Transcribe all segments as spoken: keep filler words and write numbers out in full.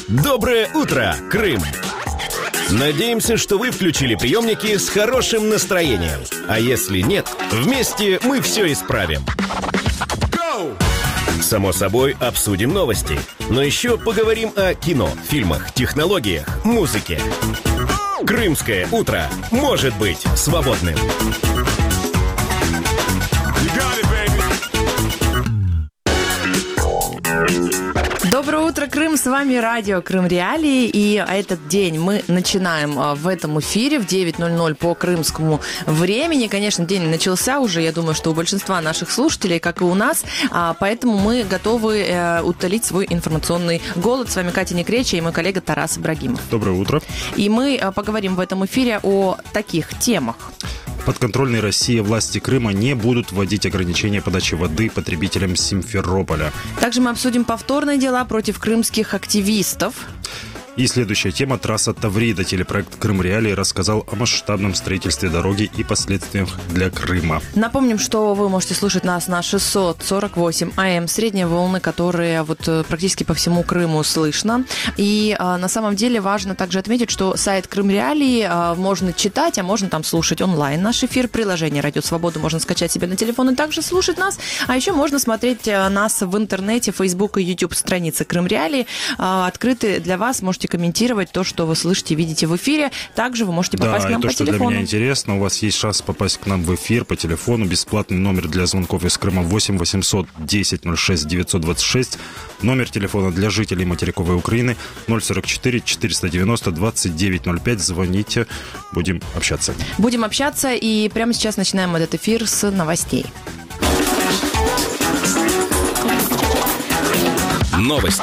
Доброе утро, Крым! Надеемся, что вы включили приемники с хорошим настроением. А если нет, вместе мы все исправим. Go! Само собой, обсудим новости. Но еще поговорим о кино, фильмах, технологиях, музыке. Крымское утро может быть свободным. Доброе утро, Крым! С вами радио Крым Реалии. И этот день мы начинаем в этом эфире в девять ноль ноль по крымскому времени. Конечно, день начался уже, я думаю, что у большинства наших слушателей, как и у нас. Поэтому мы готовы утолить свой информационный голод. С вами Катя Некреча и мой коллега Тарас Ибрагимов. Доброе утро. И мы поговорим в этом эфире о таких темах. Подконтрольной России власти Крыма не будут вводить ограничения подачи воды потребителям Симферополя. Также мы обсудим повторные дела против крымских активистов. И следующая тема – трасса Таврида. Телепроект «Крым Реалии» рассказал о масштабном строительстве дороги и последствиях для Крыма. Напомним, что вы можете слушать нас на шестьсот сорок восемь АМ, средние волны, которые вот практически по всему Крыму слышно. И а, на самом деле важно также отметить, что сайт «Крым Реалии» а, можно читать, а можно там слушать онлайн наш эфир. Приложение «Радио Свобода» можно скачать себе на телефон и также слушать нас. А еще можно смотреть нас в интернете, Facebook и YouTube страницы «Крым Реалии». А, открыты для вас, можете комментировать то, что вы слышите, видите в эфире. Также вы можете попасть да, к нам и то, по что телефону. Для меня интересно, у вас есть шанс попасть к нам в эфир по телефону. Бесплатный номер для звонков из Крыма восемь восемьсот десять ноль шесть девятьсот двадцать шесть. Номер телефона для жителей материковой Украины ноль сорок четыре четыреста девяносто двадцать девять ноль пять. Звоните, будем общаться. Будем общаться, и прямо сейчас начинаем этот эфир с новостей. Новости.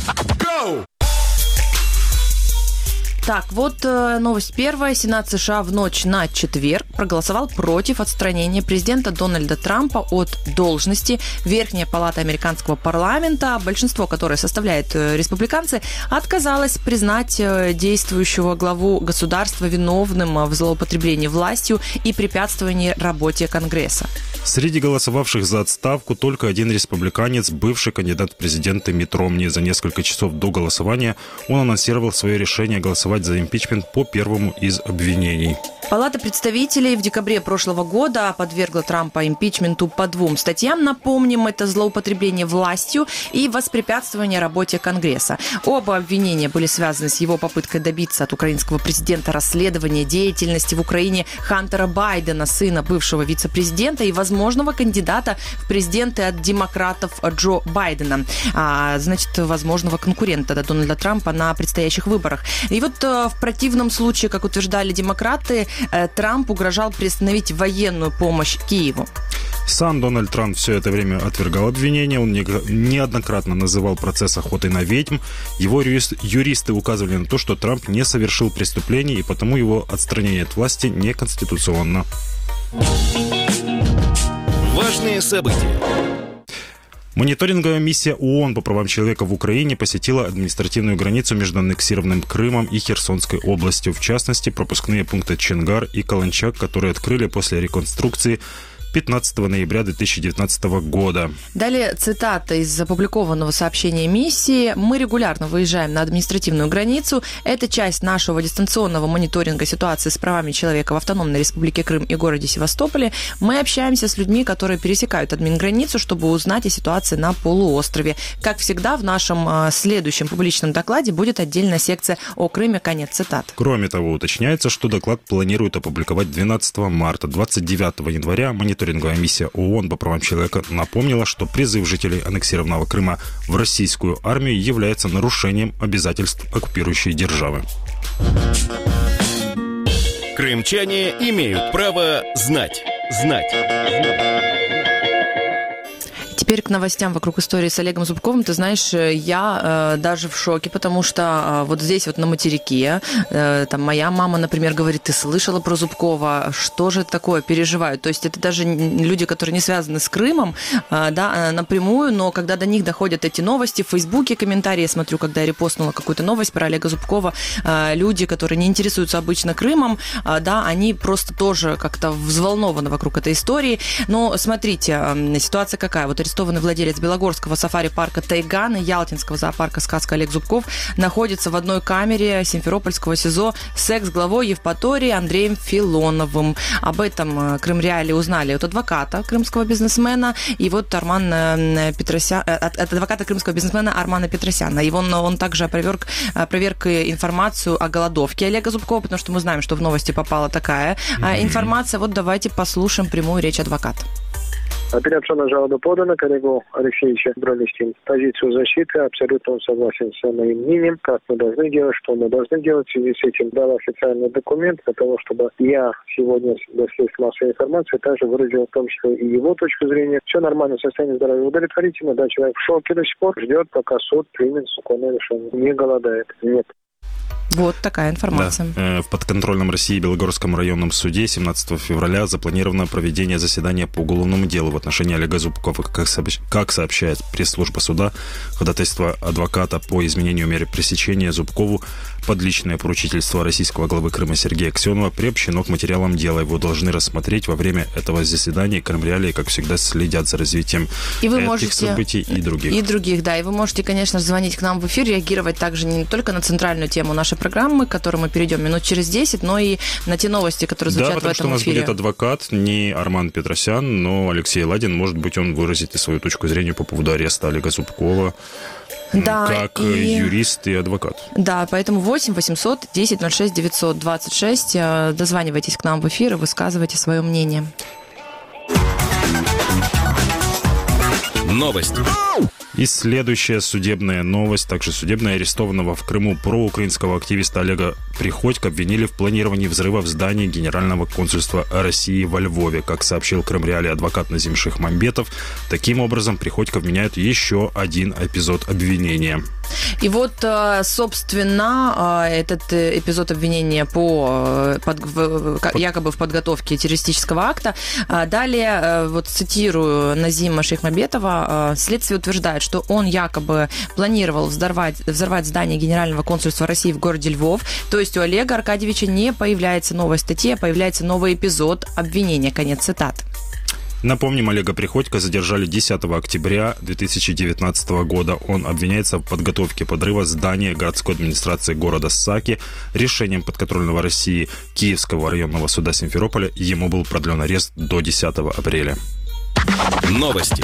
Так, вот э, новость первая. Сенат США в ночь на четверг проголосовал против отстранения президента Дональда Трампа от должности. Верхняя палата американского парламента, большинство которой составляет э, республиканцы, отказалась признать э, действующего главу государства виновным в злоупотреблении властью и препятствовании работе Конгресса. Среди голосовавших за отставку только один республиканец, бывший кандидат в президенты Митт Ромни. За несколько часов до голосования он анонсировал свое решение голосовать за импичмент по первому из обвинений. Палата представителей в декабре прошлого года подвергла Трампа импичменту по двум статьям. Напомним, это злоупотребление властью и воспрепятствование работе Конгресса. Оба обвинения были связаны с его попыткой добиться от украинского президента расследования деятельности в Украине Хантера Байдена, сына бывшего вице-президента и возможного кандидата в президенты от демократов Джо Байдена, а, значит, возможного конкурента да, Дональда Трампа на предстоящих выборах. И вот в противном случае, как утверждали демократы, Трамп угрожал приостановить военную помощь Киеву. Сам Дональд Трамп все это время отвергал обвинения. Он неоднократно называл процесс охотой на ведьм. Его юристы указывали на то, что Трамп не совершил преступления, и потому его отстранение от власти неконституционно. Важные события. Мониторинговая миссия ООН по правам человека в Украине посетила административную границу между аннексированным Крымом и Херсонской областью. В частности, пропускные пункты Чонгар и Каланчак, которые открыли после реконструкции пятнадцатого ноября две тысячи девятнадцатого года. Далее цитата из опубликованного сообщения миссии. «Мы регулярно выезжаем на административную границу. Это часть нашего дистанционного мониторинга ситуации с правами человека в Автономной Республике Крым и городе Севастополе. Мы общаемся с людьми, которые пересекают админграницу, чтобы узнать о ситуации на полуострове. Как всегда, в нашем э, следующем публичном докладе будет отдельная секция о Крыме». Конец цитаты. Кроме того, уточняется, что доклад планируют опубликовать двенадцатого марта. двадцать девятого января мониторинговая миссия ООН по правам человека напомнила, что призыв жителей аннексированного Крыма в российскую армию является нарушением обязательств оккупирующей державы. Крымчане имеют право знать. Знать. Теперь к новостям вокруг истории с Олегом Зубковым. Ты знаешь, я э, даже в шоке, потому что э, вот здесь вот на материке, э, там моя мама, например, говорит: ты слышала про Зубкова? Что же это такое? Переживают. То есть это даже люди, которые не связаны с Крымом, э, да, напрямую, но когда до них доходят эти новости, в Фейсбуке комментарии, я смотрю, когда я репостнула какую-то новость про Олега Зубкова, э, люди, которые не интересуются обычно Крымом, э, да, они просто тоже как-то взволнованы вокруг этой истории. Но смотрите, э, ситуация какая? Вот арестованный арестованный владелец Белогорского сафари-парка «Тайган» и Ялтинского зоопарка «Сказка» Олег Зубков находится в одной камере Симферопольского СИЗО с экс-главой Евпатории Андреем Филоновым. Об этом Крым-Реалии узнали от адвоката крымского бизнесмена и вот Арман Петросян, от, от адвоката крымского бизнесмена Армана Петросяна. И он, он также опроверг, опроверг информацию о голодовке Олега Зубкова, потому что мы знаем, что в новости попала такая mm-hmm. информация. Вот давайте послушаем прямую речь адвоката. Апелляционная жалоба подана, коллегу Алексеевича Бронистин. Позицию защиты абсолютно он согласен с моим мнением, как мы должны делать, что мы должны делать. В связи с этим дал официальный документ для того, чтобы я сегодня до средств массовой информации также выразил в том числе и его точку зрения. Все нормально, состояние здоровья удовлетворительно, да, человек в шоке до сих пор, ждет, пока суд примет законное решение. Не голодает, нет. Вот такая информация. Да. В подконтрольном России Белогорском районном суде семнадцатого февраля запланировано проведение заседания по уголовному делу в отношении Олега Зубкова. Как сообщает пресс-служба суда, ходатайство адвоката по изменению меры пресечения Зубкову под личное поручительство российского главы Крыма Сергея Аксенова приобщено к материалам дела. Его должны рассмотреть во время этого заседания. Крым-Реалии, как всегда, следят за развитием и вы этих можете... событий и других. И других, да. И вы можете, конечно, звонить к нам в эфир, реагировать также не только на центральную тему нашей программы, к которой мы перейдем минут через десять, но и на те новости, которые звучат да, в этом эфире. Да, потому что у нас эфире. Будет адвокат, не Арман Петросян, но Алексей Ладин. Может быть, он выразит и свою точку зрения по поводу ареста Олега Зубкова. Да, как и... юрист и адвокат. Да, поэтому восемь восемьсот десять ноль шесть девятьсот двадцать шесть. Дозванивайтесь к нам в эфир и высказывайте свое мнение. Новость. И следующая судебная новость. Также судебная арестованного в Крыму проукраинского активиста Олега Приходько обвинили в планировании взрыва в здании Генерального консульства России во Львове. Как сообщил Крым-Реалии адвокат Назим Шихмамбетов, таким образом Приходько вменяют еще один эпизод обвинения. И вот, собственно, этот эпизод обвинения по под, якобы в подготовке террористического акта. Далее, вот цитирую Назима Шихмамбетова, следствие утверждает, что он якобы планировал взорвать, взорвать здание Генерального консульства России в городе Львов. То есть у Олега Аркадьевича не появляется новая статья, а появляется новый эпизод обвинения. Конец цитаты. Напомним, Олега Приходько задержали десятого октября две тысячи девятнадцатого года. Он обвиняется в подготовке подрыва здания городской администрации города Саки. Решением подконтрольного России Киевского районного суда Симферополя ему был продлен арест до десятого апреля. Новости.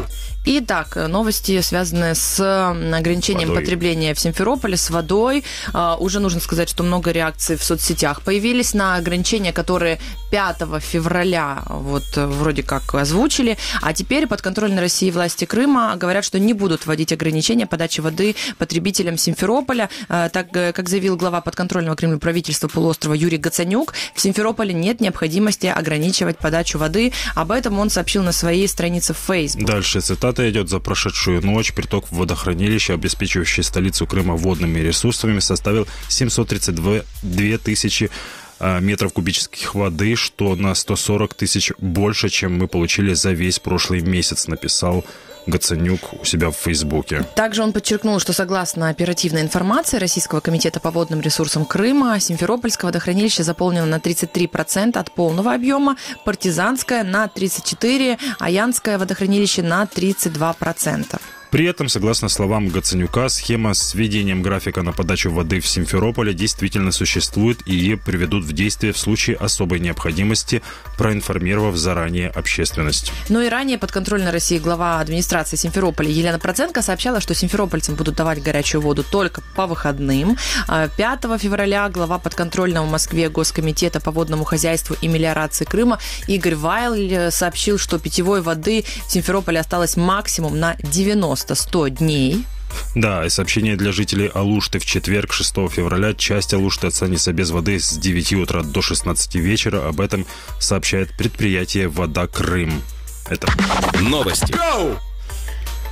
Итак, новости, связанные с ограничением водой. Потребления в Симферополе, с водой. Uh, уже нужно сказать, что много реакций в соцсетях появились на ограничения, которые пятого февраля вот вроде как озвучили, а теперь подконтрольной России власти Крыма говорят, что не будут вводить ограничения подачи воды потребителям Симферополя. Uh, так как заявил глава подконтрольного Кремлю правительства полуострова Юрий Гацанюк, в Симферополе нет необходимости ограничивать подачу воды. Об этом он сообщил на своей странице в Facebook. Дальше цитата идет. За прошедшую ночь приток в водохранилище, обеспечивающее столицу Крыма водными ресурсами, составил семьсот тридцать две тысячи метров кубических воды, что на сто сорок тысяч больше, чем мы получили за весь прошлый месяц, написал Гацанюк у себя в Фейсбуке. Также он подчеркнул, что согласно оперативной информации Российского комитета по водным ресурсам Крыма, Симферопольское водохранилище заполнено на тридцать три процента от полного объема, Партизанское на тридцать четыре процента, а Янское водохранилище на тридцать два процента. При этом, согласно словам Гацанюка, схема с введением графика на подачу воды в Симферополе действительно существует и ее приведут в действие в случае особой необходимости, проинформировав заранее общественность. Ну и ранее подконтрольная России глава администрации Симферополя Елена Проценко сообщала, что симферопольцам будут давать горячую воду только по выходным. пятого февраля глава подконтрольного Москве Госкомитета по водному хозяйству и мелиорации Крыма Игорь Вайль сообщил, что питьевой воды в Симферополе осталось максимум на девяносто сто дней. Да, и сообщение для жителей Алушты в четверг, шестого февраля. Часть Алушты останется без воды с девяти утра до шестнадцати вечера. Об этом сообщает предприятие «Вода Крым». Это новости.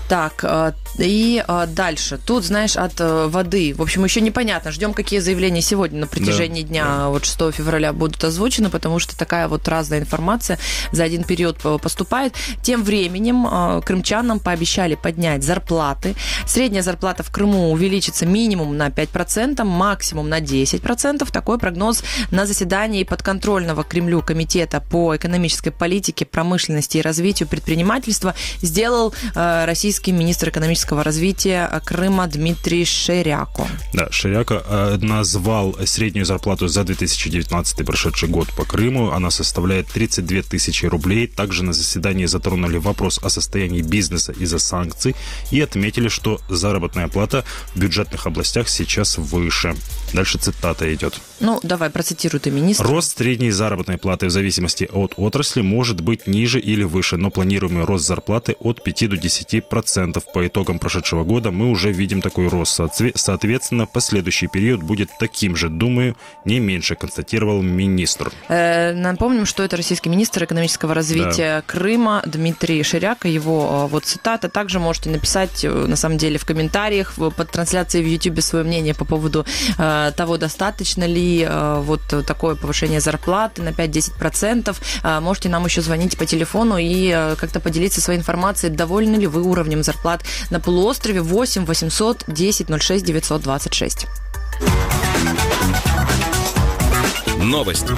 Так, и дальше. Тут, знаешь, от воды. В общем, еще непонятно. Ждем, какие заявления сегодня на протяжении да, дня да. вот шестого февраля будут озвучены, потому что такая вот разная информация за один период поступает. Тем временем крымчанам пообещали поднять зарплаты. Средняя зарплата в Крыму увеличится минимум на пять процентов, максимум на десять процентов. Такой прогноз на заседании подконтрольного Кремлю комитета по экономической политике, промышленности и развитию предпринимательства сделал российский министр экономического развития Крыма Дмитрий Ширяко. Да, Ширяко назвал среднюю зарплату за две тысячи девятнадцатый прошедший год по Крыму. Она составляет тридцать две тысячи рублей. Также на заседании затронули вопрос о состоянии бизнеса из-за санкций и отметили, что заработная плата в бюджетных областях сейчас выше. Дальше цитата идет. Ну, давай, процитируй ты, министр. Рост средней заработной платы в зависимости от отрасли может быть ниже или выше, но планируемый рост зарплаты от пяти до десяти процентов. По итогам прошедшего года мы уже видим такой рост. Соответственно, последующий период будет таким же, думаю, не меньше, констатировал министр. Э, напомним, что это российский министр экономического развития да. Крыма Дмитрий Ширяко. Его вот цитата. Также можете написать, на самом деле, в комментариях под трансляцией в Ютубе свое мнение по поводу э, того, достаточно ли э, вот такое повышение зарплаты на пять-десять процентов. Э, можете нам еще звонить по телефону и э, как-то поделиться своей информацией, довольны ли вы уровнем зарплат на полуострове. Восемь восемьсот десять ноль шесть девятьсот двадцать шесть. Новости.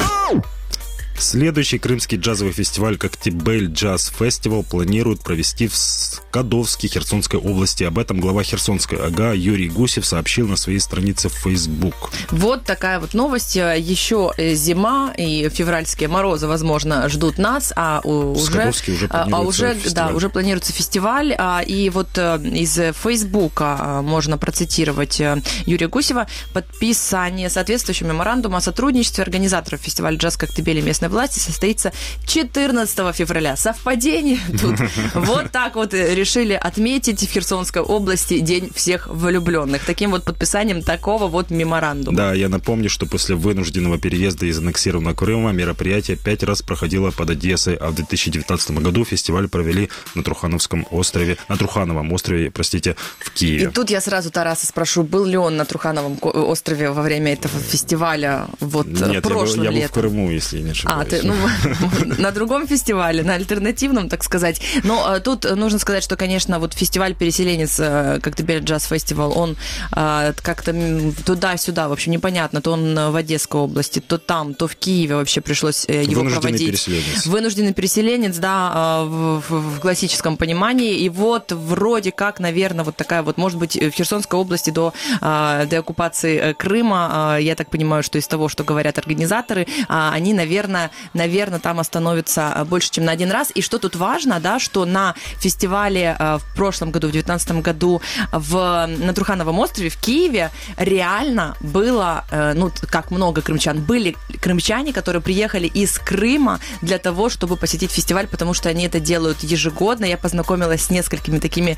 Следующий крымский джазовый фестиваль «Коктебель Джаз Фестивал» планируют провести в Скадовске Херсонской области. Об этом глава Херсонской ОГА Юрий Гусев сообщил на своей странице в Facebook. Вот такая вот новость. Еще зима и февральские морозы, возможно, ждут нас, а уже, уже а уже, да, уже планируется фестиваль. И вот из Фейсбука можно процитировать Юрия Гусева: подписание соответствующего меморандума о сотрудничестве организаторов фестиваля «Джаз Коктебель» и местной власти состоится четырнадцатого февраля. Совпадение тут. Вот так вот решили отметить в Херсонской области День всех влюбленных. Таким вот подписанием такого вот меморандума. Да, я напомню, что после вынужденного переезда из аннексированного Крыма мероприятие пять раз проходило под Одессой, а в две тысячи девятнадцатом году фестиваль провели на Трухановском острове, на Трухановом острове, простите, в Киеве. И тут я сразу Тараса спрошу, был ли он на Трухановом острове во время этого фестиваля вот Нет, прошлым я был, я был летом? в Крыму, если не ошибаюсь. А, ты, ну, на другом фестивале, на альтернативном, так сказать. Но тут нужно сказать, что, конечно, вот фестиваль «Переселенец», Коктебель Джаз Фестивал, он как-то туда-сюда, в общем, непонятно. То он в Одесской области, то там, то в Киеве вообще пришлось его Вынужденный проводить. переселенец. Вынужденный переселенец, да, в, в, в классическом понимании. И вот вроде как, наверное, вот такая вот, может быть, в Херсонской области до деоккупации Крыма, я так понимаю, что из того, что говорят организаторы, они, наверное, наверное, там остановятся больше, чем на один раз. И что тут важно, да, что на фестивале в прошлом году, в две тысячи девятнадцатом году в, на Трухановом острове в Киеве реально было, ну, как много крымчан, были крымчане, которые приехали из Крыма для того, чтобы посетить фестиваль, потому что они это делают ежегодно. Я познакомилась с несколькими такими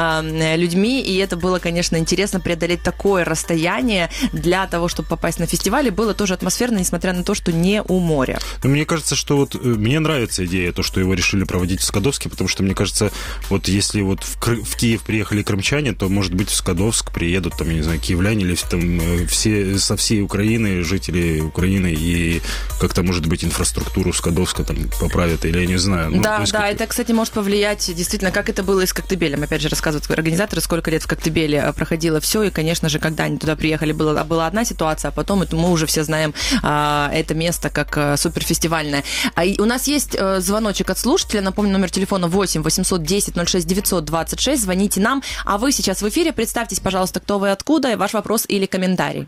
э, людьми, и это было, конечно, интересно преодолеть такое расстояние для того, чтобы попасть на фестиваль. И было тоже атмосферно, несмотря на то, что не у моря. Но мне кажется, что вот мне нравится идея, то, что его решили проводить в Скадовске, потому что, мне кажется, вот если вот в, Кры- в Киев приехали крымчане, то, может быть, в Скадовск приедут, там, я не знаю, киевляне или там все, со всей Украины, жители Украины, и как-то, может быть, инфраструктуру Скадовска там поправят, или я не знаю. Ну, да, есть, да, как... это, кстати, может повлиять, действительно, как это было и с Коктебелем. Опять же, рассказывают организаторы, сколько лет в Коктебеле проходило все, и, конечно же, когда они туда приехали, была, была одна ситуация, а потом это, мы уже все знаем а, это место как суперфестивальное. А у нас есть э, звоночек от слушателя. Напомню, номер телефона восемь восемьсот десять ноль шесть девятьсот двадцать шесть. Звоните нам. А вы сейчас в эфире. Представьтесь, пожалуйста, кто вы, откуда, ваш вопрос или комментарий.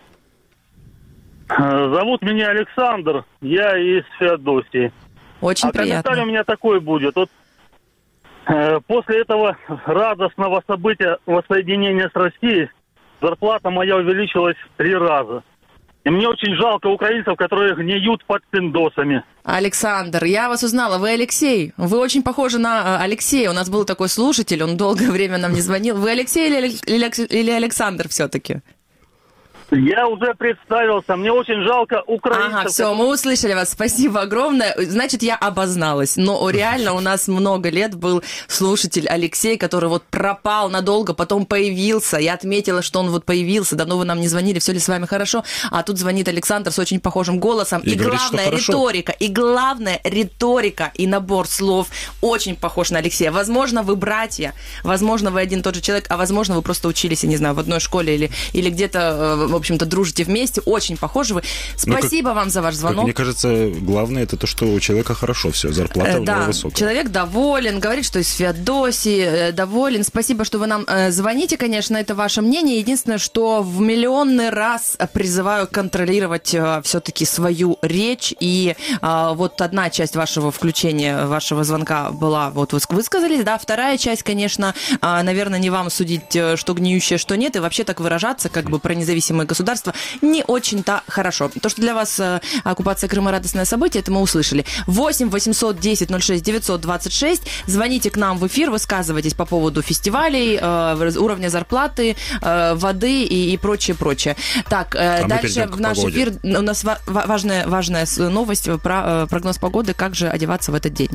Зовут меня Александр. Я из Феодосии. Очень а приятно. Комментарий у меня такой будет. Вот, э, после этого радостного события воссоединения с Россией зарплата моя увеличилась в три раза. И мне очень жалко украинцев, которые гниют под пиндосами. Александр, я вас узнала. Вы Алексей. Вы очень похожи на Алексея. У нас был такой слушатель, он долгое время нам не звонил. Вы Алексей или, или, или Александр все-таки? Я уже представился, мне очень жалко украинцев. Ага, все, мы услышали вас, спасибо огромное. Значит, я обозналась, но реально у нас много лет был слушатель Алексей, который вот пропал надолго, потом появился. Я отметила, что он вот появился, давно вы нам не звонили, все ли с вами хорошо, а тут звонит Александр с очень похожим голосом. И, и говорит, главное, риторика, и главное, риторика и набор слов очень похож на Алексея. Возможно, вы братья, возможно, вы один и тот же человек, а возможно, вы просто учились, я не знаю, в одной школе или, или где-то, в общем-то, дружите вместе, очень похожи вы. Спасибо ну, как, вам за ваш звонок. Мне кажется, главное это то, что у человека хорошо все, зарплата э, у да, него высокая. Человек доволен, говорит, что из Феодосии э, доволен. Спасибо, что вы нам э, звоните, конечно, это ваше мнение. Единственное, что в миллионный раз призываю контролировать э, все-таки свою речь. И э, вот одна часть вашего включения, вашего звонка была, вот вы высказались, да, вторая часть, конечно, э, наверное, не вам судить, что гниющее, что нет, и вообще так выражаться, как бы про независимое государство, не очень-то хорошо. То, что для вас э, оккупация Крыма радостное событие, это мы услышали. восемь восемьсот десять ноль шесть девятьсот двадцать шесть. Звоните к нам в эфир, высказывайтесь по поводу фестивалей, э, уровня зарплаты, э, воды и, и прочее, прочее. Так, э, дальше в наш погоде. Эфир у нас ва- важная, важная новость про э, прогноз погоды, как же одеваться в этот день.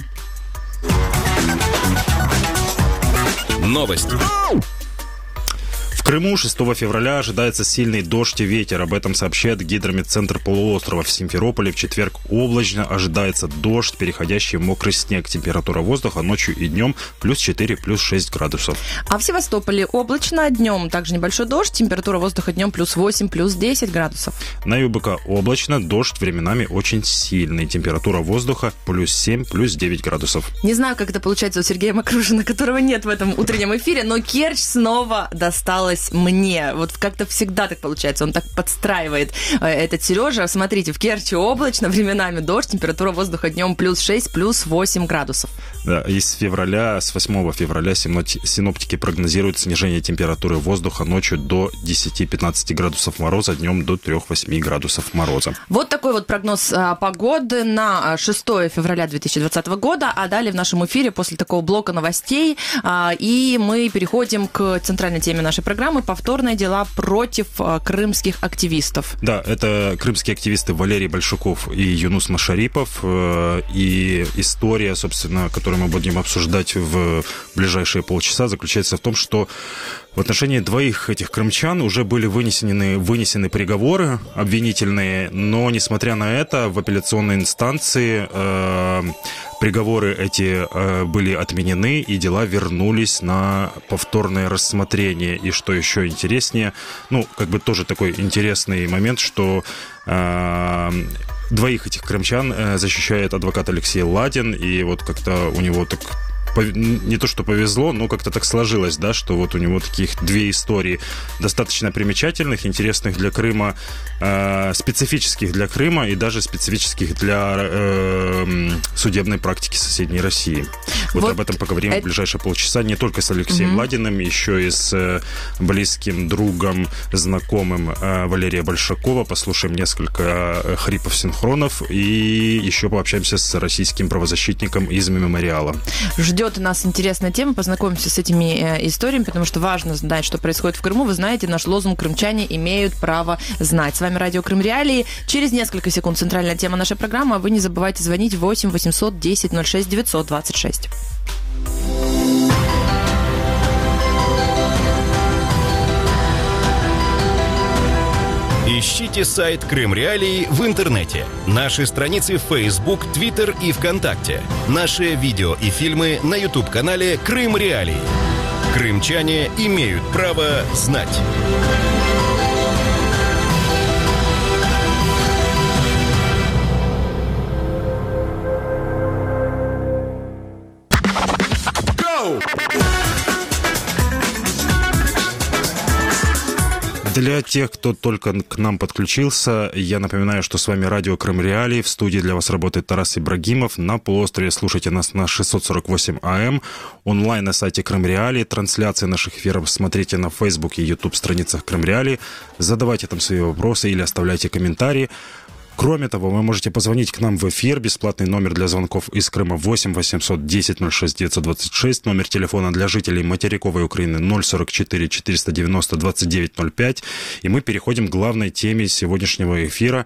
Новость. В Крыму шестого февраля ожидается сильный дождь и ветер. Об этом сообщает гидрометцентр полуострова. В Симферополе в четверг облачно, ожидается дождь, переходящий в мокрый снег. Температура воздуха ночью и днем плюс четыре, плюс шесть градусов. А в Севастополе облачно, днем также небольшой дождь. Температура воздуха днем плюс восемь, плюс десять градусов. На ЮБК облачно, дождь временами очень сильный. Температура воздуха плюс семь, плюс девять градусов. Не знаю, как это получается у Сергея Макрушина, которого нет в этом утреннем эфире, но Керчь снова досталась мне. Вот как-то всегда так получается. Он так подстраивает э, этот Сережа. Смотрите, в Керчи облачно, временами дождь, температура воздуха днем плюс шесть, плюс восемь градусов. Да, и с февраля, с восьмого февраля синоптики прогнозируют снижение температуры воздуха ночью до десять-пятнадцать градусов мороза, днем до три-восемь градусов мороза. Вот такой вот прогноз а, погоды на шестого февраля две тысячи двадцатого года. А далее в нашем эфире после такого блока новостей а, и мы переходим к центральной теме нашей программы. Повторные дела против а, крымских активистов. Да, это крымские активисты Валерий Большаков и Юнус Машарипов. Э, и история, собственно, которую мы будем обсуждать в ближайшие полчаса, заключается в том, что в отношении двоих этих крымчан уже были вынесены, вынесены приговоры обвинительные, но, несмотря на это, в апелляционной инстанции э, приговоры эти э, были отменены, и дела вернулись на повторное рассмотрение. И что еще интереснее, ну, как бы тоже такой интересный момент, что э, двоих этих крымчан э, защищает адвокат Алексей Ладин, и вот как-то у него так... не то, что повезло, но как-то так сложилось, да, что вот у него таких две истории достаточно примечательных, интересных для Крыма, э, специфических для Крыма и даже специфических для э, судебной практики соседней России. Вот, вот об этом поговорим это... в ближайшие полчаса не только с Алексеем угу. Ладиным, еще и с э, близким другом, знакомым э, Валерия Большакова. Послушаем несколько э, хрипов-синхронов и еще пообщаемся с российским правозащитником из «Мемориала». Ждет нас интересная тема, познакомимся с этими э, историями, потому что важно знать, что происходит в Крыму. Вы знаете, наш лозунг «Крымчане имеют право знать». С вами радио Крым Реалии. Через несколько секунд центральная тема нашей программы, а вы не забывайте звонить восемь восемьсот десять ноль шесть девятьсот двадцать шесть. Ищите сайт Крым Реалии в интернете. Наши страницы в Facebook, Twitter и ВКонтакте. Наши видео и фильмы на YouTube-канале Крым Реалии. Крымчане имеют право знать. Для тех, кто только к нам подключился, я напоминаю, что с вами радио Крым Реалии. В студии для вас работает Тарас Ибрагимов. На полуострове слушайте нас на шестьсот сорок восемь АМ. Онлайн на сайте Крым Реалии. Трансляции наших эфиров смотрите на Facebook и YouTube страницах Крым Реалии. Задавайте там свои вопросы или оставляйте комментарии. Кроме того, вы можете позвонить к нам в эфир. Бесплатный номер для звонков из Крыма восемь восемьсот десять ноль шесть девятьсот двадцать шесть. Номер телефона для жителей материковой Украины ноль сорок четыре четыреста девяносто двадцать девять ноль пять. И мы переходим к главной теме сегодняшнего эфира.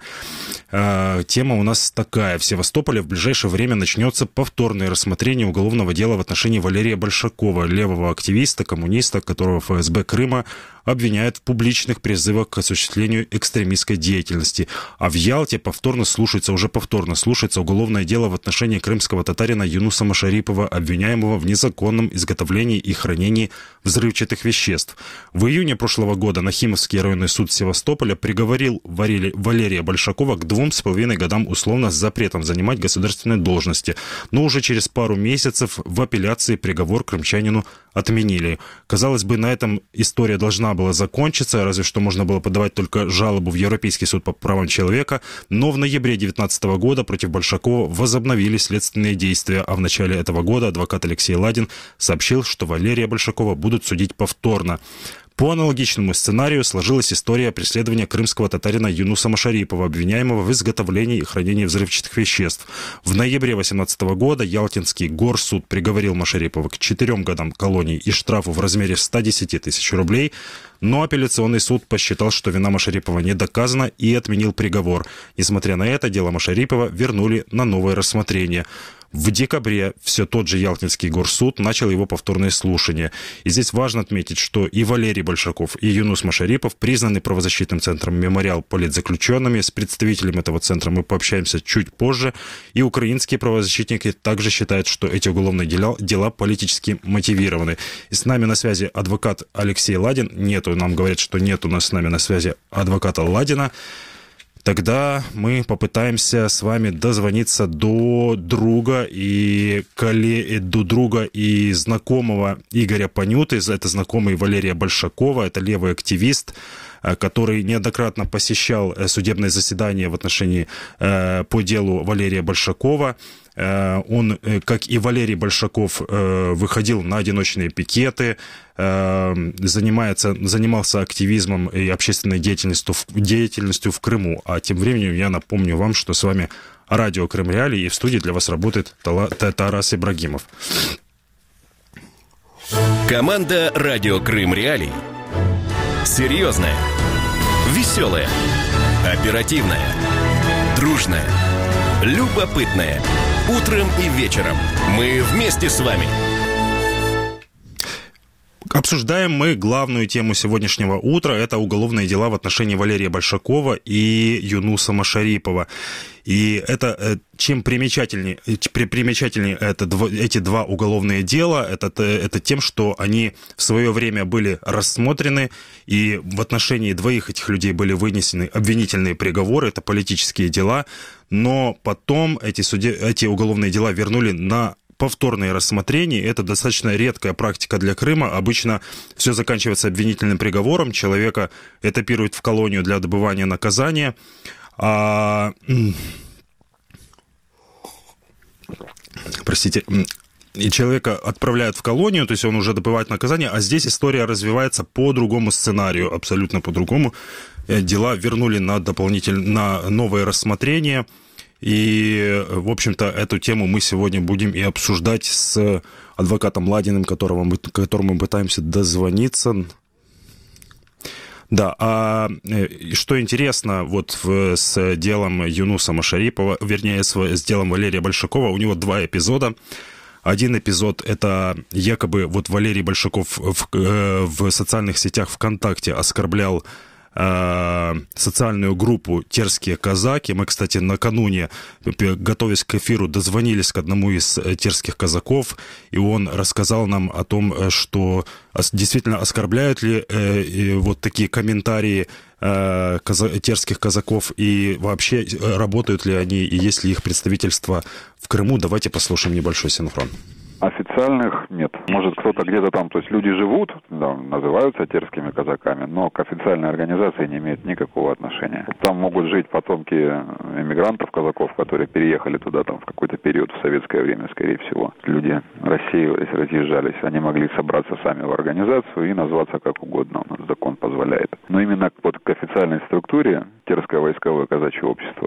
Тема у нас такая. В Севастополе в ближайшее время начнется повторное рассмотрение уголовного дела в отношении Валерия Большакова, левого активиста, коммуниста, которого эф эс бэ Крыма обвиняет в публичных призывах к осуществлению экстремистской деятельности. А в Ялте повторно слушается, уже повторно слушается уголовное дело в отношении крымского татарина Юнуса Машарипова, обвиняемого в незаконном изготовлении и хранении взрывчатых веществ. В июне прошлого года Нахимовский районный суд Севастополя приговорил Валерия Большакова к двум с половиной годам условно с запретом занимать государственные должности. Но уже через пару месяцев в апелляции приговор крымчанину отменили. Казалось бы, на этом история должна была закончиться, разве что можно было подавать только жалобу в Европейский суд по правам человека, но в ноябре две тысячи девятнадцатого года против Большакова возобновили следственные действия, а в начале этого года адвокат Алексей Ладин сообщил, что Валерия Большакова будут судить повторно. По аналогичному сценарию сложилась история преследования крымского татарина Юнуса Машарипова, обвиняемого в изготовлении и хранении взрывчатых веществ. В ноябре две тысячи восемнадцатого года Ялтинский горсуд приговорил Машарипова к четырем годам колонии и штрафу в размере ста десяти тысяч рублей, но апелляционный суд посчитал, что вина Машарипова не доказана и отменил приговор. Несмотря на это, дело Машарипова вернули на новое рассмотрение. В декабре все тот же Ялтинский горсуд начал его повторное слушание. И здесь важно отметить, что и Валерий Большаков, и Юнус Машарипов признаны правозащитным центром «Мемориал» политзаключенными. С представителем этого центра мы пообщаемся чуть позже. И украинские правозащитники также считают, что эти уголовные дела, дела политически мотивированы. И с нами на связи адвокат Алексей Ладин. Нету, нам говорят, что нет у нас с нами на связи адвоката Ладина. Тогда мы попытаемся с вами дозвониться до друга и коллеги, до друга и знакомого Игоря Панюты. Это знакомый Валерия Большакова, это левый активист, который неоднократно посещал судебное заседание в отношении по делу Валерия Большакова. Он, как и Валерий Большаков, выходил на одиночные пикеты, занимается, занимался активизмом и общественной деятельностью, деятельностью в Крыму. А тем временем я напомню вам, что с вами радио Крым Реалии, и в студии для вас работает Тарас Ибрагимов. Команда радио Крым Реалии. Серьезная, веселая, оперативная, дружная, любопытная. Утром и вечером мы вместе с вами. Обсуждаем мы главную тему сегодняшнего утра. Это уголовные дела в отношении Валерия Большакова и Юнуса Машарипова. И это чем примечательнее, примечательнее это, эти два уголовные дела, это, это тем, что они в свое время были рассмотрены, и в отношении двоих этих людей были вынесены обвинительные приговоры, это политические дела, но потом эти, суде, эти уголовные дела вернули на повторное рассмотрение. Это достаточно редкая практика для Крыма. Обычно все заканчивается обвинительным приговором, человека этапируют в колонию для отбывания наказания. А... Простите, и человека отправляют в колонию, то есть он уже добывает наказание, а здесь история развивается по другому сценарию, абсолютно по другому. Дела вернули на дополнительное, на новое рассмотрение. И, в общем-то, эту тему мы сегодня будем и обсуждать с адвокатом Ладиным, которого мы, которому мы пытаемся дозвониться. Да, а что интересно, вот в, с делом Юнуса Машарипова, вернее, с, с делом Валерия Большакова, у него два эпизода. Один эпизод – это якобы вот Валерий Большаков в, в социальных сетях ВКонтакте оскорблял социальную группу «Терские казаки». Мы, кстати, накануне, готовясь к эфиру, дозвонились к одному из терских казаков, и он рассказал нам о том, что действительно оскорбляют ли вот такие комментарии терских казаков, и вообще работают ли они, и есть ли их представительство в Крыму. Давайте послушаем небольшой синхрон. Официальных нет. Может, кто-то где-то там, то есть люди живут, да, называются терскими казаками, но к официальной организации не имеют никакого отношения. Там могут жить потомки эмигрантов, казаков, которые переехали туда там в какой-то период в советское время, скорее всего. Люди рассеивались, разъезжались, они могли собраться сами в организацию и назваться как угодно, у нас закон позволяет. Но именно вот к официальной структуре Терское войсковое казачье общество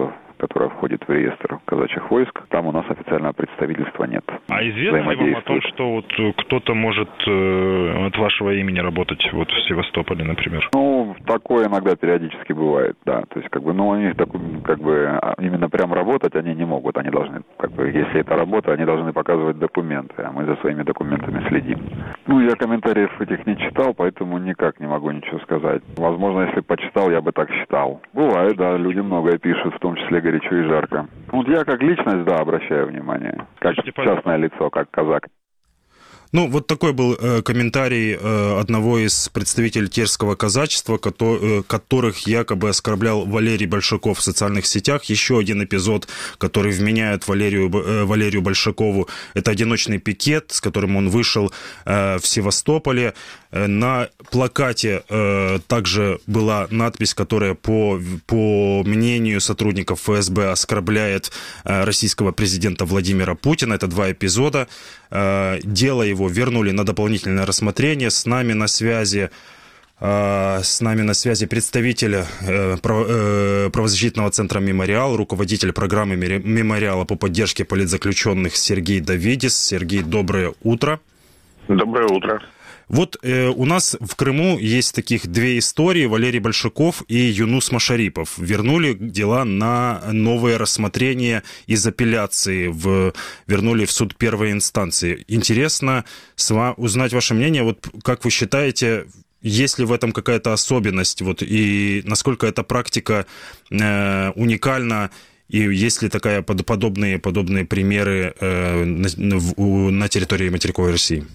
которая входит в реестр казачьих войск. Там у нас официального представительства нет. А известно ли вам о том, что вот кто-то может э, от вашего имени работать вот в Севастополе, например? Ну, такое иногда периодически бывает, да. То есть, как бы, ну, у них так, как бы, именно прям работать они не могут. Они должны, как бы, если это работа, они должны показывать документы, а мы за своими документами следим. Ну, я комментариев этих не читал, поэтому никак не могу ничего сказать. Возможно, если почитал, я бы так считал. Бывает, да, люди многое пишут, в том числе горячо и жарко. Вот я как личность, да, обращаю внимание. Как частное лицо, как казак. Ну, вот такой был э, комментарий э, одного из представителей терского казачества, кото, э, которых якобы оскорблял Валерий Большаков в социальных сетях. Еще один эпизод, который вменяет Валерию, э, Валерию Большакову, это одиночный пикет, с которым он вышел э, в Севастополе. Э, на плакате э, также была надпись, которая по, по мнению сотрудников эф эс бэ оскорбляет э, российского президента Владимира Путина. Это два эпизода. Э, дело его вернули на дополнительное рассмотрение. С нами на связи, э, с нами на связи представитель э, право, э, правозащитного центра «Мемориал», руководитель программы «Мемориала» по поддержке политзаключенных Сергей Давидис. Сергей, доброе утро. Доброе утро. Вот э, у нас в Крыму есть таких две истории. Валерий Большаков и Юнус Машарипов вернули дела на новое рассмотрение из апелляции, в, вернули в суд первой инстанции. Интересно с вами узнать ваше мнение. Вот как вы считаете, есть ли в этом какая-то особенность, вот, и насколько эта практика э, уникальна, и есть ли такая подобные, подобные примеры э, на, на территории материковой России?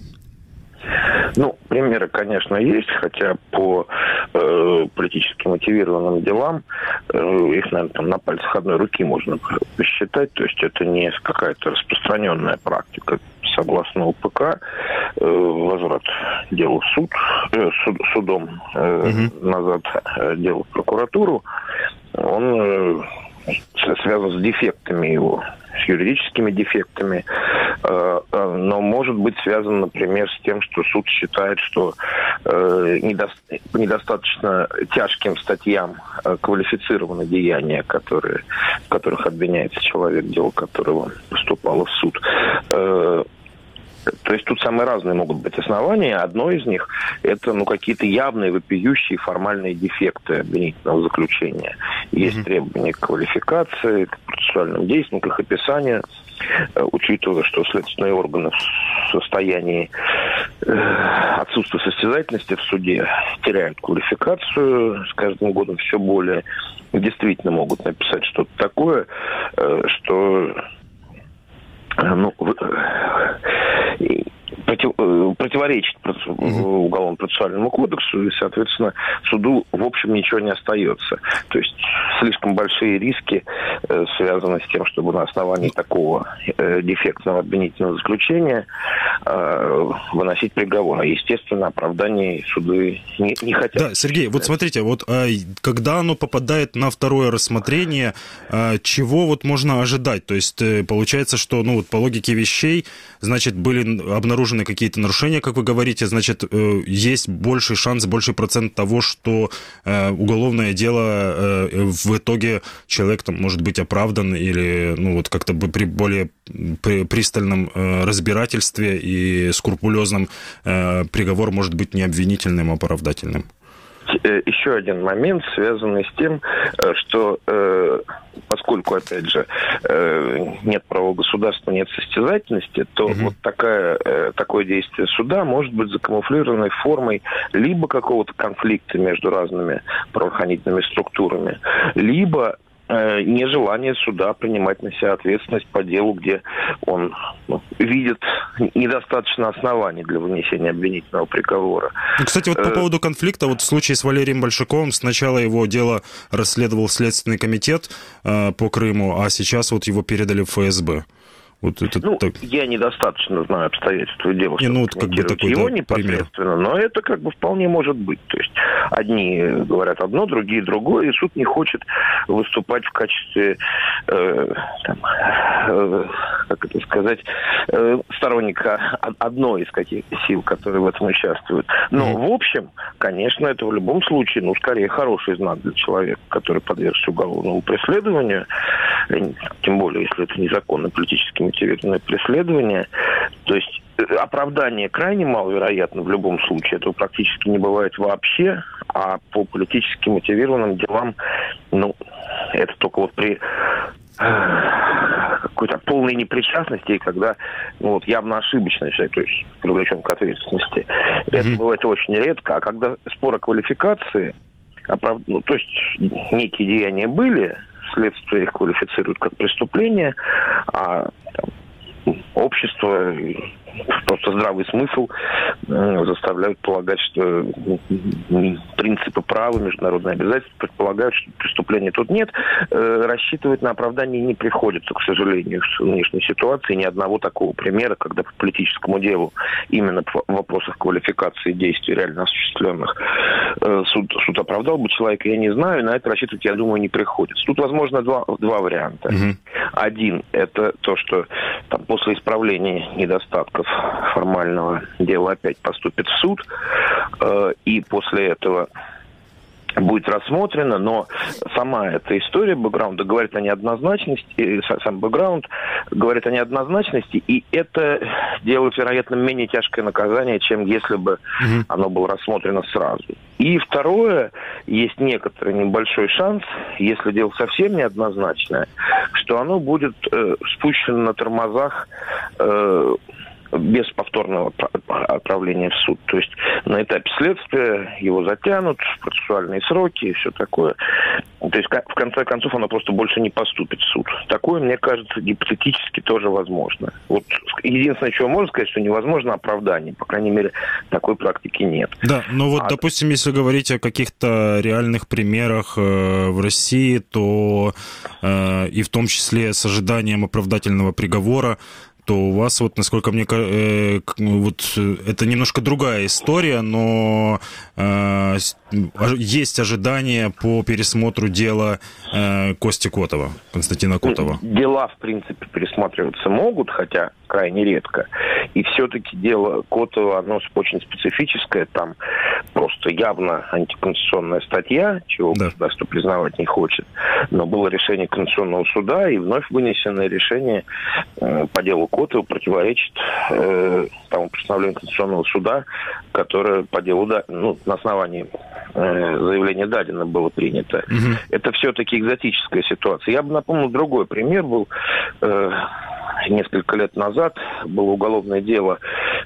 Ну, примеры, конечно, есть, хотя по э, политически мотивированным делам э, их, наверное, там на пальцах одной руки можно посчитать. То есть это не какая-то распространенная практика. Согласно о пэ ка, э, возврат дела в суд, э, суд судом э, угу. назад э, дело в прокуратуру, он э, связан с дефектами его, с юридическими дефектами, но может быть связан, например, с тем, что суд считает, что недостаточно тяжким статьям квалифицированы деяния, которые, в которых обвиняется человек, дело которого поступало в суд. То есть тут самые разные могут быть основания. Одно из них – это ну, какие-то явные, вопиющие формальные дефекты обвинительного заключения. Есть mm-hmm. требования к квалификации, к процессуальным действиям, к их описанию, учитывая, что следственные органы в состоянии отсутствия состязательности в суде теряют квалификацию с каждым годом все более. Действительно могут написать что-то такое, что... Ну, против, противоречит Уголовно-процессуальному кодексу, и, соответственно, суду, в общем, ничего не остается. То есть слишком большие риски э, связаны с тем, чтобы на основании такого э, дефектного обвинительного заключения э, выносить приговор. А, естественно, оправданий суды не, не хотят. Да, Сергей, вот смотрите, вот когда оно попадает на второе рассмотрение, чего вот можно ожидать? То есть получается, что, ну, вот по логике вещей, значит, были обнаружены какие-то нарушения, как вы говорите, значит, есть больший шанс, больший процент того, что уголовное дело в итоге человек там может быть оправдан или, ну, вот как-то при более пристальном разбирательстве и скрупулезном приговор может быть не обвинительным, а оправдательным. Еще один момент, связанный с тем, что поскольку, опять же, нет права государства, нет состязательности, то угу. вот такая, такое действие суда может быть закамуфлированной формой либо какого-то конфликта между разными правоохранительными структурами, либо нежелание суда принимать на себя ответственность по делу, где он ну, видит недостаточно оснований для вынесения обвинительного приговора. Ну, кстати, вот по поводу конфликта, вот в случае с Валерием Большаковым сначала его дело расследовал Следственный комитет э, по Крыму, а сейчас вот его передали в эф эс бэ. Вот это ну, так... я недостаточно знаю обстоятельства дела, чтобы ну, вот как бы такой, его да, непосредственно, пример. Но это как бы вполне может быть. То есть одни говорят одно, другие другое, и суд не хочет выступать в качестве, э, там, э, как это сказать, э, сторонника одной из каких сил, которые в этом участвуют. Но, mm-hmm. в общем, конечно, это в любом случае, ну, скорее, хороший знак для человека, который подвергся уголовному преследованию, тем более, если это незаконно политически мотивированное преследование. То есть оправдание крайне маловероятно в любом случае. Этого практически не бывает вообще. А по политически мотивированным делам, ну, это только вот при какой-то полной непричастности, когда ну, вот, явно ошибочный человек, то есть привлечен к ответственности. Mm-hmm. Это бывает очень редко. А когда спор о квалификации, оправ... ну, то есть некие деяния были, следствие их квалифицирует как преступление, а там, общество, просто здравый смысл э, заставляют полагать, что э, принципы права, международные обязательства предполагают, что преступления тут нет. Э, рассчитывать на оправдание не приходится, к сожалению, в нынешней ситуации. Ни одного такого примера, когда по политическому делу именно в вопросах квалификации действий реально осуществленных э, суд, суд оправдал бы человека, я не знаю, на это рассчитывать, я думаю, не приходится. Тут, возможно, два, два варианта. Mm-hmm. Один – это то, что там, после исправления недостатков формального дела опять поступит в суд, э, и после этого будет рассмотрено, но сама эта история бэкграунда говорит о неоднозначности, сам бэкграунд говорит о неоднозначности, и это делает, вероятно, менее тяжкое наказание, чем если бы mm-hmm. оно было рассмотрено сразу. И второе, есть некоторый небольшой шанс, если дело совсем неоднозначное, что оно будет э, спущено на тормозах э, без повторного отправления в суд. То есть на этапе следствия его затянут, процессуальные сроки и все такое. То есть в конце концов оно просто больше не поступит в суд. Такое, мне кажется, гипотетически тоже возможно. Вот единственное, чего можно сказать, что невозможно оправдание. По крайней мере, такой практики нет. Да, но вот, а... допустим, если говорить о каких-то реальных примерах э, в России, то э, и в том числе с ожиданием оправдательного приговора, то у вас, вот, насколько мне э, вот это немножко другая история, но э, есть ожидания по пересмотру дела э, Кости Котова, Константина Котова. Дела, в принципе, пересматриваться могут, хотя крайне редко. И все-таки дело Котова, оно очень специфическое, там просто явно антиконституционная статья, чего да. государство признавать не хочет. Но было решение Конституционного суда, и вновь вынесенное решение э, по делу Котова противоречит э, тому постановлению Конституционного суда, которое по делу, да, ну, на основании э, заявления Дадина было принято. Угу. Это все-таки экзотическая ситуация. Я бы напомнил, другой пример был. Э, несколько лет назад было уголовное дело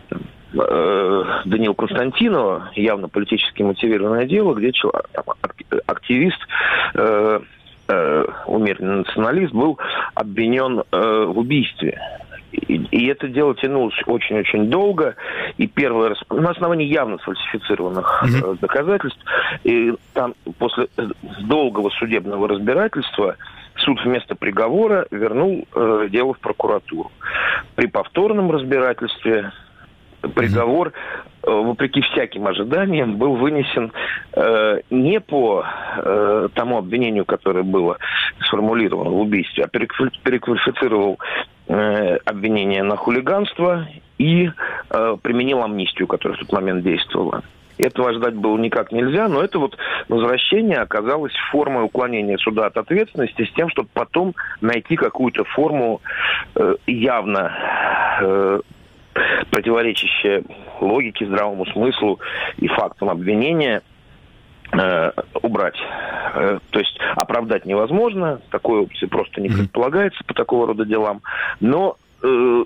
э, Даниила Константинова, явно политически мотивированное дело, где человек, там, активист, э, э, умеренный националист, был обвинен э, в убийстве. И, и это дело тянулось очень-очень долго. И первое раз на основании явно сфальсифицированных mm-hmm. доказательств. И там после долгого судебного разбирательства суд вместо приговора вернул э, дело в прокуратуру. При повторном разбирательстве приговор, э, вопреки всяким ожиданиям, был вынесен э, не по э, тому обвинению, которое было сформулировано в убийстве, а переквалифицировал э, обвинение на хулиганство и э, применил амнистию, которая в тот момент действовала. Этого ждать было никак нельзя, но это вот возвращение оказалось формой уклонения суда от ответственности с тем, чтобы потом найти какую-то форму э, явно э, противоречащая логике, здравому смыслу и фактам обвинения, э, убрать. Э, то есть оправдать невозможно, такой опции просто не предполагается по такого рода делам, но э,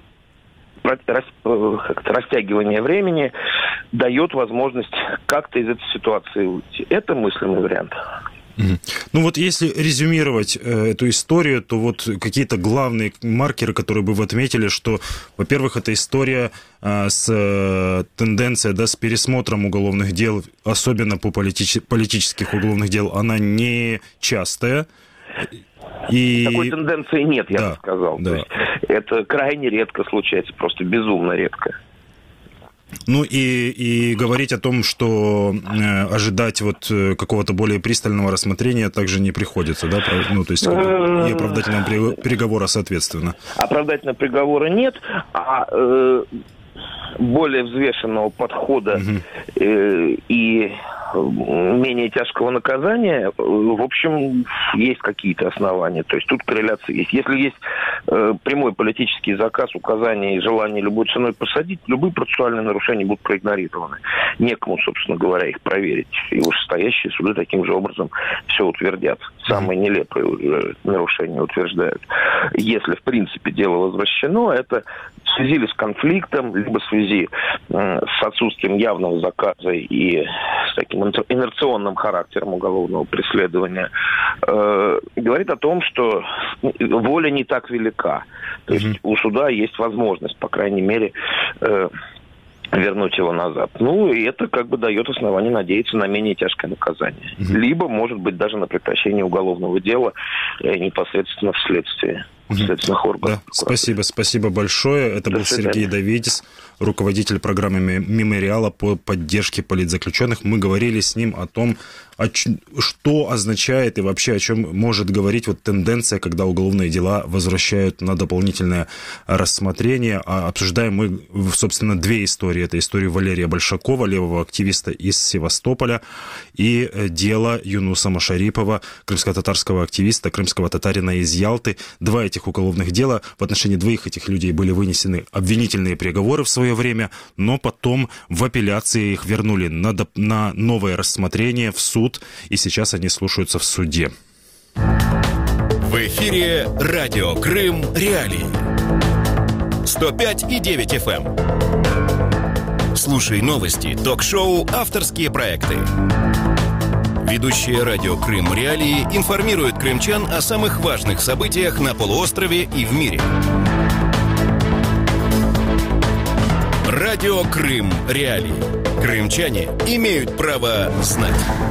растягивание времени дает возможность как-то из этой ситуации уйти. Это мысленный вариант. Ну вот если резюмировать э, эту историю, то вот какие-то главные маркеры, которые бы вы отметили, что, во-первых, эта история э, с э, тенденцией, да, с пересмотром уголовных дел, особенно по политич- политических уголовных дел, она не частая. И... Такой тенденции нет, я да, бы сказал. Да. То есть это крайне редко случается, просто безумно редко. Ну и, и говорить о том, что э, ожидать вот какого-то более пристального рассмотрения также не приходится, да? Ну, то есть как бы, и оправдательного приговора соответственно. Оправдательного приговора нет, а э, более взвешенного подхода угу. э, и менее тяжкого наказания, в общем, есть какие-то основания. То есть тут корреляция есть. Если есть э, прямой политический заказ, указание и желание любой ценой посадить, любые процессуальные нарушения будут проигнорированы. Некому, собственно говоря, их проверить. И вышестоящие суды таким же образом все утвердят. Самые нелепые нарушения утверждают. Если, в принципе, дело возвращено, это в связи ли с конфликтом, либо в связи э, с отсутствием явного заказа и с таким инерционным характером уголовного преследования, э, говорит о том, что воля не так велика. То есть mm-hmm. у суда есть возможность, по крайней мере, э, вернуть его назад. Ну, и это как бы дает основание надеяться на менее тяжкое наказание. Mm-hmm. Либо, может быть, даже на прекращение уголовного дела э, непосредственно в следствии. Да, спасибо, спасибо большое. Это был Сергей Давидис, руководитель программы «Мемориала» по поддержке политзаключенных. Мы говорили с ним о том, о ч... что означает и вообще о чем может говорить вот тенденция, когда уголовные дела возвращают на дополнительное рассмотрение. А обсуждаем мы, собственно, две истории. Это история Валерия Большакова, левого активиста из Севастополя, и дело Юнуса Машарипова, крымско-татарского активиста, крымского татарина из Ялты. Два этих уголовных дела, в отношении двоих этих людей были вынесены обвинительные приговоры в свое время, но потом в апелляции их вернули на, доп... на новое рассмотрение в суд, и сейчас они слушаются в суде. В эфире радио Крым Реалии. сто пять и девять эф эм. Слушай новости, ток-шоу, авторские проекты. Ведущие радио Крым Реалии информируют крымчан о самых важных событиях на полуострове и в мире. Радио Крым Реалии. Крымчане имеют право знать.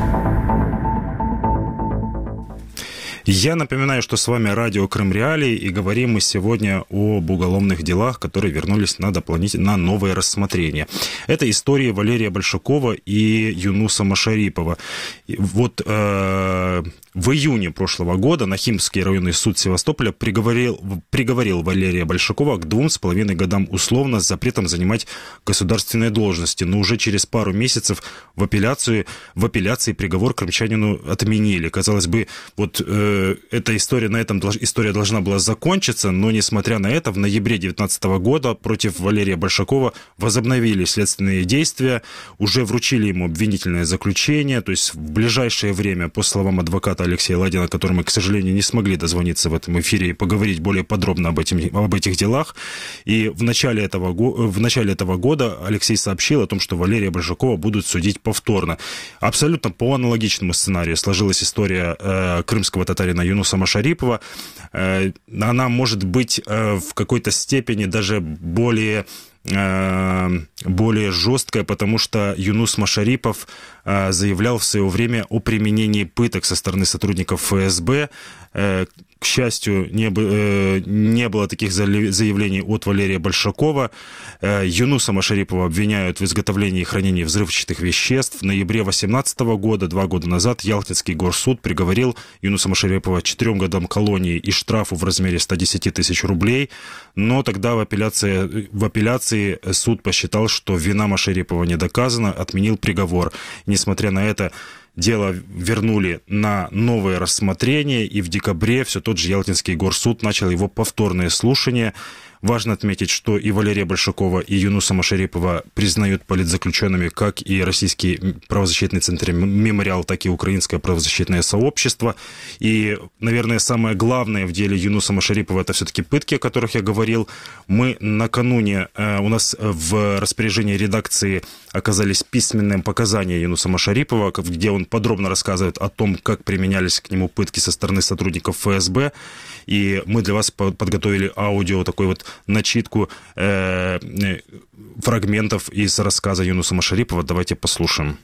Я напоминаю, что с вами радио Крым Реалии, и говорим мы сегодня об уголовных делах, которые вернулись на, дополнительное, на новое рассмотрение. Это история Валерия Большакова и Юнуса Машарипова. Вот э, в июне прошлого года Нахимский районный суд Севастополя приговорил, приговорил Валерия Большакова к двум с половиной годам условно с запретом занимать государственные должности. Но уже через пару месяцев в апелляцию, в апелляции приговор крымчанину отменили. Казалось бы, вот... Э, эта история, на этом история должна была закончиться, но, несмотря на это, в ноябре две тысячи девятнадцатого года против Валерия Большакова возобновили следственные действия, уже вручили ему обвинительное заключение, то есть в ближайшее время, по словам адвоката Алексея Ладина, которому мы, к сожалению, не смогли дозвониться в этом эфире и поговорить более подробно об, этим, об этих делах, и в начале, этого, в начале этого года Алексей сообщил о том, что Валерия Большакова будут судить повторно. Абсолютно по аналогичному сценарию сложилась история э, крымского татарина на Юнуса Машарипова. Она может быть в какой-то степени даже более, более жесткая, потому что Юнус Машарипов заявлял в свое время о применении пыток со стороны сотрудников эф эс бэ. К счастью, не, не было таких заявлений от Валерия Большакова. Юнуса Машарипова обвиняют в изготовлении и хранении взрывчатых веществ. В ноябре две тысячи восемнадцатого года, два года назад, Ялтинский горсуд приговорил Юнуса Машарипова четырем годам колонии и штрафу в размере сто десять тысяч рублей. Но тогда в апелляции, в апелляции суд посчитал, что вина Машарипова не доказана, отменил приговор. Несмотря на это, дело вернули на новое рассмотрение, и в декабре все тот же Ялтинский горсуд начал его повторное слушание. Важно отметить, что и Валерия Большакова, и Юнуса Машарипова признают политзаключенными как и Российский правозащитный центр «Мемориал», так и Украинское правозащитное сообщество. И, наверное, самое главное в деле Юнуса Машарипова — это все-таки пытки, о которых я говорил. Мы накануне, у нас в распоряжении редакции оказались письменные показания Юнуса Машарипова, где он подробно рассказывает о том, как применялись к нему пытки со стороны сотрудников эф эс бэ. И мы для вас подготовили аудио, такой вот начитку э, фрагментов из рассказа Юнуса Машарипова. Давайте послушаем.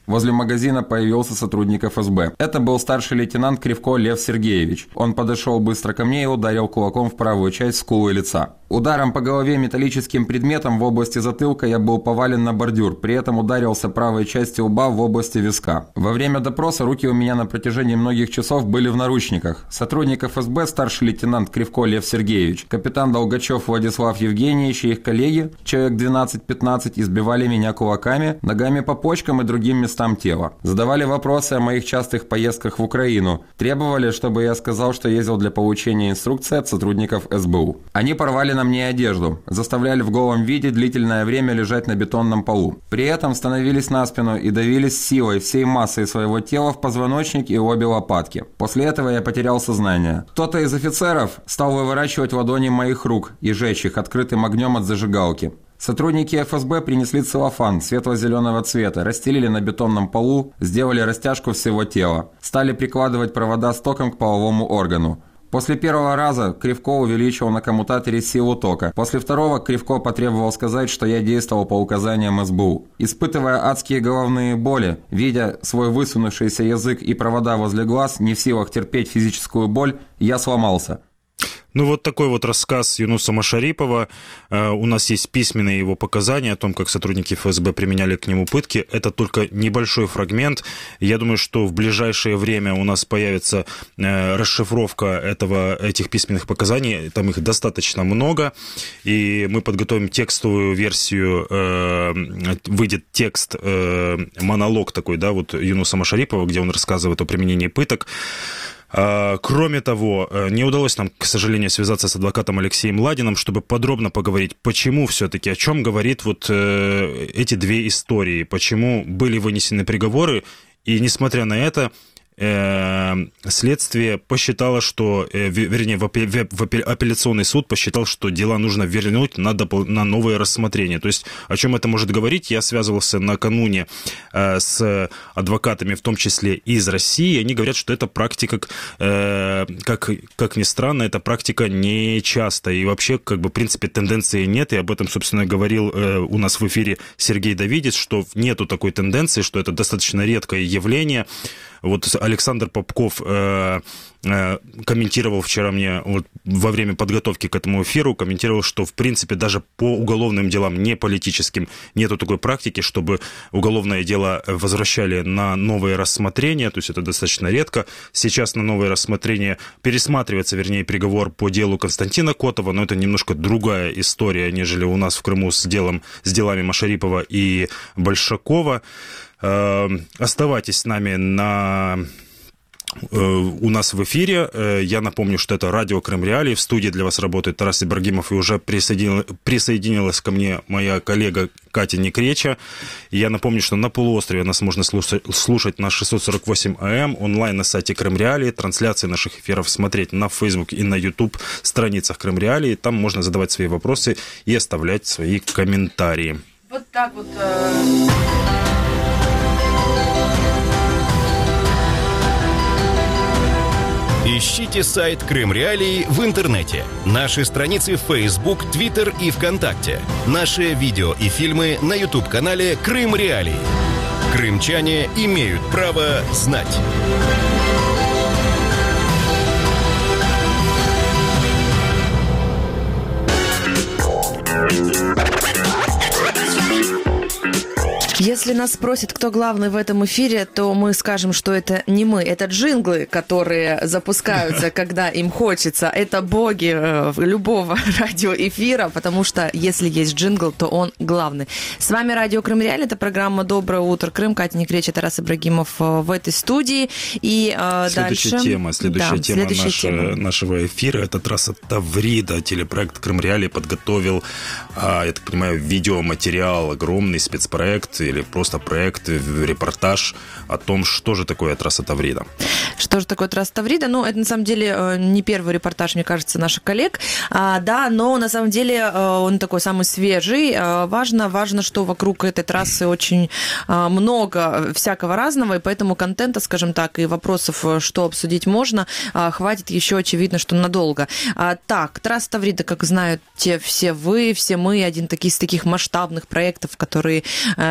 Возле магазина появился сотрудник эф эс бэ. Это был старший лейтенант Кривко Лев Сергеевич. Он подошел быстро ко мне и ударил кулаком в правую часть скулы лица. Ударом по голове металлическим предметом в области затылка я был повален на бордюр, при этом ударился правой частью лба в области виска. Во время допроса руки у меня на протяжении многих часов были в наручниках. Сотрудник эф эс бэ, старший лейтенант Кривко Лев Сергеевич, капитан Долгачев Владислав Евгеньевич и их коллеги, человек двенадцать-пятнадцать, избивали меня кулаками, ногами по почкам и другим местам тела. Задавали вопросы о моих частых поездках в Украину, требовали, чтобы я сказал, что ездил для получения инструкций от сотрудников эс бэ у. Они порвали на мне одежду, заставляли в голом виде длительное время лежать на бетонном полу. При этом становились на спину и давились силой всей массой своего тела в позвоночник и обе лопатки. После этого я потерял сознание. Кто-то из офицеров стал выворачивать ладони моих рук и жечь их открытым огнем от зажигалки. Сотрудники эф эс бэ принесли целлофан светло-зеленого цвета, расстелили на бетонном полу, сделали растяжку всего тела, стали прикладывать провода с током к половому органу. После первого раза Кривко увеличил на коммутаторе силу тока. После второго Кривко потребовал сказать, что я действовал по указаниям эс бэ у. Испытывая адские головные боли, видя свой высунувшийся язык и провода возле глаз, не в силах терпеть физическую боль, я сломался. Ну, вот такой вот рассказ Юнуса Машарипова. У нас есть письменные его показания о том, как сотрудники эф эс бэ применяли к нему пытки. Это только небольшой фрагмент. Я думаю, что в ближайшее время у нас появится расшифровка этого, этих письменных показаний. Там их достаточно много. И мы подготовим текстовую версию. Выйдет текст, монолог такой, да, вот Юнуса Машарипова, где он рассказывает о применении пыток. Кроме того, не удалось нам, к сожалению, связаться с адвокатом Алексеем Ладиным, чтобы подробно поговорить, почему все-таки, о чем говорит вот эти две истории, почему были вынесены приговоры, и несмотря на это, следствие посчитало, что, вернее, апелляционный суд посчитал, что дела нужно вернуть на, допол- на новое рассмотрение. То есть, о чем это может говорить? Я связывался накануне с адвокатами, в том числе из России, и они говорят, что эта практика, как, как ни странно, эта практика не часто, и вообще, как бы, в принципе, тенденции нет, и об этом, собственно, говорил у нас в эфире Сергей Давидец, что нету такой тенденции, что это достаточно редкое явление. Вот Александр Попков э, э, комментировал вчера мне вот, во время подготовки к этому эфиру, комментировал, что в принципе даже по уголовным делам, не политическим, нету такой практики, чтобы уголовное дело возвращали на новое рассмотрение, то есть это достаточно редко. Сейчас на новое рассмотрение пересматривается, вернее, приговор по делу Константина Котова, но это немножко другая история, нежели у нас в Крыму с делом, с делами Машарипова и Большакова. Оставайтесь с нами на... у нас в эфире. Я напомню, что это радио Крым Реалии. В студии для вас работает Тарас Ибрагимов, и уже присоединил... присоединилась ко мне моя коллега Катя Некреча. Я напомню, что на полуострове нас можно слушать на шестьсот сорок восемь АМ, онлайн на сайте Крым Реалии, трансляции наших эфиров смотреть на Facebook и на YouTube страницах Крым Реалии. Там можно задавать свои вопросы и оставлять свои комментарии. Вот так вот... Э... Ищите сайт Крым Реалии в интернете, наши страницы в Facebook, Twitter и ВКонтакте, наши видео и фильмы на YouTube-канале Крым Реалии. Крымчане имеют право знать. Если нас спросят, кто главный в этом эфире, то мы скажем, что это не мы. Это джинглы, которые запускаются, когда им хочется. Это боги любого радиоэфира, потому что если есть джингл, то он главный. С вами радио Крым Реалии. Это программа «Доброе утро, Крым». Катя Некреча, Тарас Ибрагимов в этой студии. И э, следующая дальше... тема, следующая да, тема следующая наша, тема нашего эфира – это трасса Таврида. Телепроект Крым Реалии подготовил, я так понимаю, видеоматериал, огромный спецпроект или просто проект, репортаж о том, что же такое трасса Таврида. Что же такое трасса Таврида? Ну, это на самом деле не первый репортаж, мне кажется, наших коллег, а, да, но на самом деле он такой самый свежий. А, важно, важно, что вокруг этой трассы очень а, много всякого разного, и поэтому контента, скажем так, и вопросов, что обсудить можно, а, хватит еще, очевидно, что надолго. А, так, трасса Таврида, как знаете все вы, все мы, один из таких масштабных проектов, которые а, Россия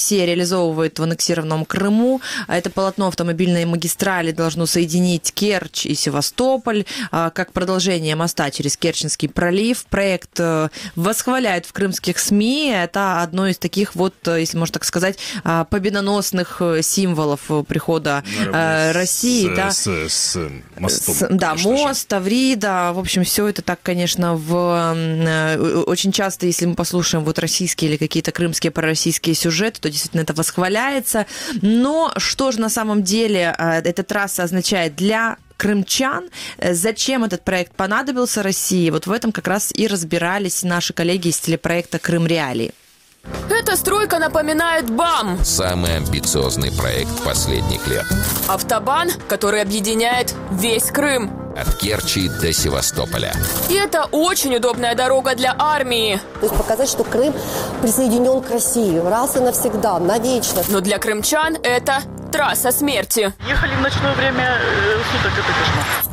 Россия реализовывает в аннексированном Крыму. Это полотно автомобильной магистрали должно соединить Керчь и Севастополь как продолжение моста через Керченский пролив. Проект восхваляют в крымских СМИ. Это одно из таких вот, если можно так сказать, победоносных символов прихода наравне России. С, да, с, с мостом. С, да, мост, Таврида. В общем, все это так, конечно, в... очень часто, если мы послушаем вот российские или какие-то крымские пророссийские сюжеты, то действительно это восхваляется. Но что же на самом деле эта трасса означает для крымчан? Зачем этот проект понадобился России? Вот в этом как раз и разбирались наши коллеги из телепроекта «Крым Реалии». Эта стройка напоминает БАМ. Самый амбициозный проект последних лет. Автобан, который объединяет весь Крым. От Керчи до Севастополя. И это очень удобная дорога для армии. То есть показать, что Крым присоединен к России раз и навсегда, навечно. Но для крымчан это трасса смерти. Ехали в ночное время суток, это кошмар.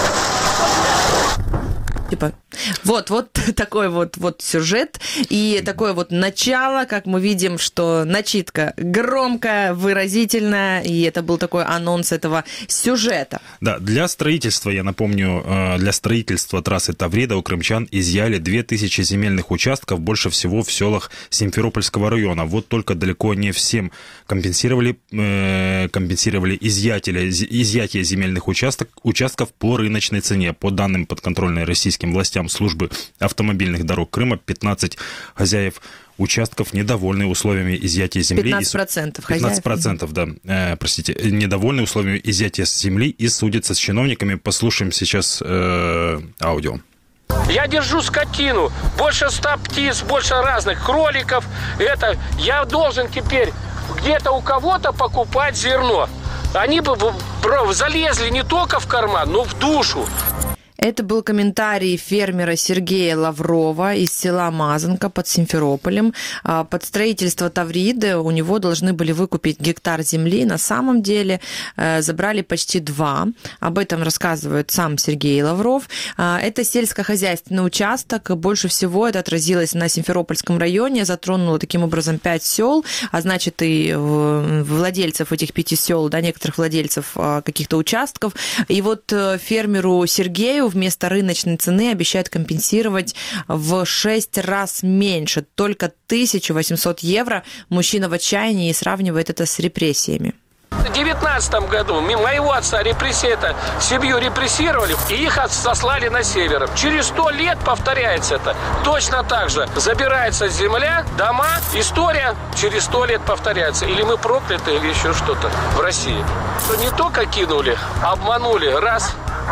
Типа, вот, вот такой вот, вот сюжет и такое вот начало, как мы видим, что начитка громкая, выразительная, и это был такой анонс этого сюжета. Да, для строительства, я напомню, для строительства трассы Таврида у крымчан изъяли две тысячи земельных участков, больше всего в селах Симферопольского района. Вот только далеко не всем компенсировали, э, компенсировали изъятие, изъятие земельных участок, участков по рыночной цене. По данным подконтрольной российской властям службы автомобильных дорог Крыма, пятнадцать хозяев участков недовольны условиями изъятия земли. пятнадцать процентов хозяев. пятнадцать процентов, да, э, простите, недовольны условиями изъятия земли и судятся с чиновниками. Послушаем сейчас э, аудио. Я держу скотину, больше ста птиц, больше разных кроликов. Это я должен теперь где-то у кого-то покупать зерно. Они бы залезли не только в карман, но в душу. Это был комментарий фермера Сергея Лаврова из села Мазанка под Симферополем. Под строительство Тавриды у него должны были выкупить гектар земли. На самом деле забрали почти два. Об этом рассказывает сам Сергей Лавров. Это сельскохозяйственный участок. Больше всего это отразилось на Симферопольском районе. Затронуло таким образом пять сел, а значит и владельцев этих пяти сел, да, некоторых владельцев каких-то участков. И вот фермеру Сергею вместо рыночной цены обещают компенсировать в шесть раз меньше, только тысяча восемьсот евро. Мужчина в отчаянии и сравнивает это с репрессиями. В девятнадцатом году моего отца репрессии, это семью репрессировали, и их сослали на север. Через сто лет повторяется это. Точно так же забирается земля, дома, история через сто лет повторяется. Или мы прокляты, или еще что-то в России. Не только кинули, обманули, раз,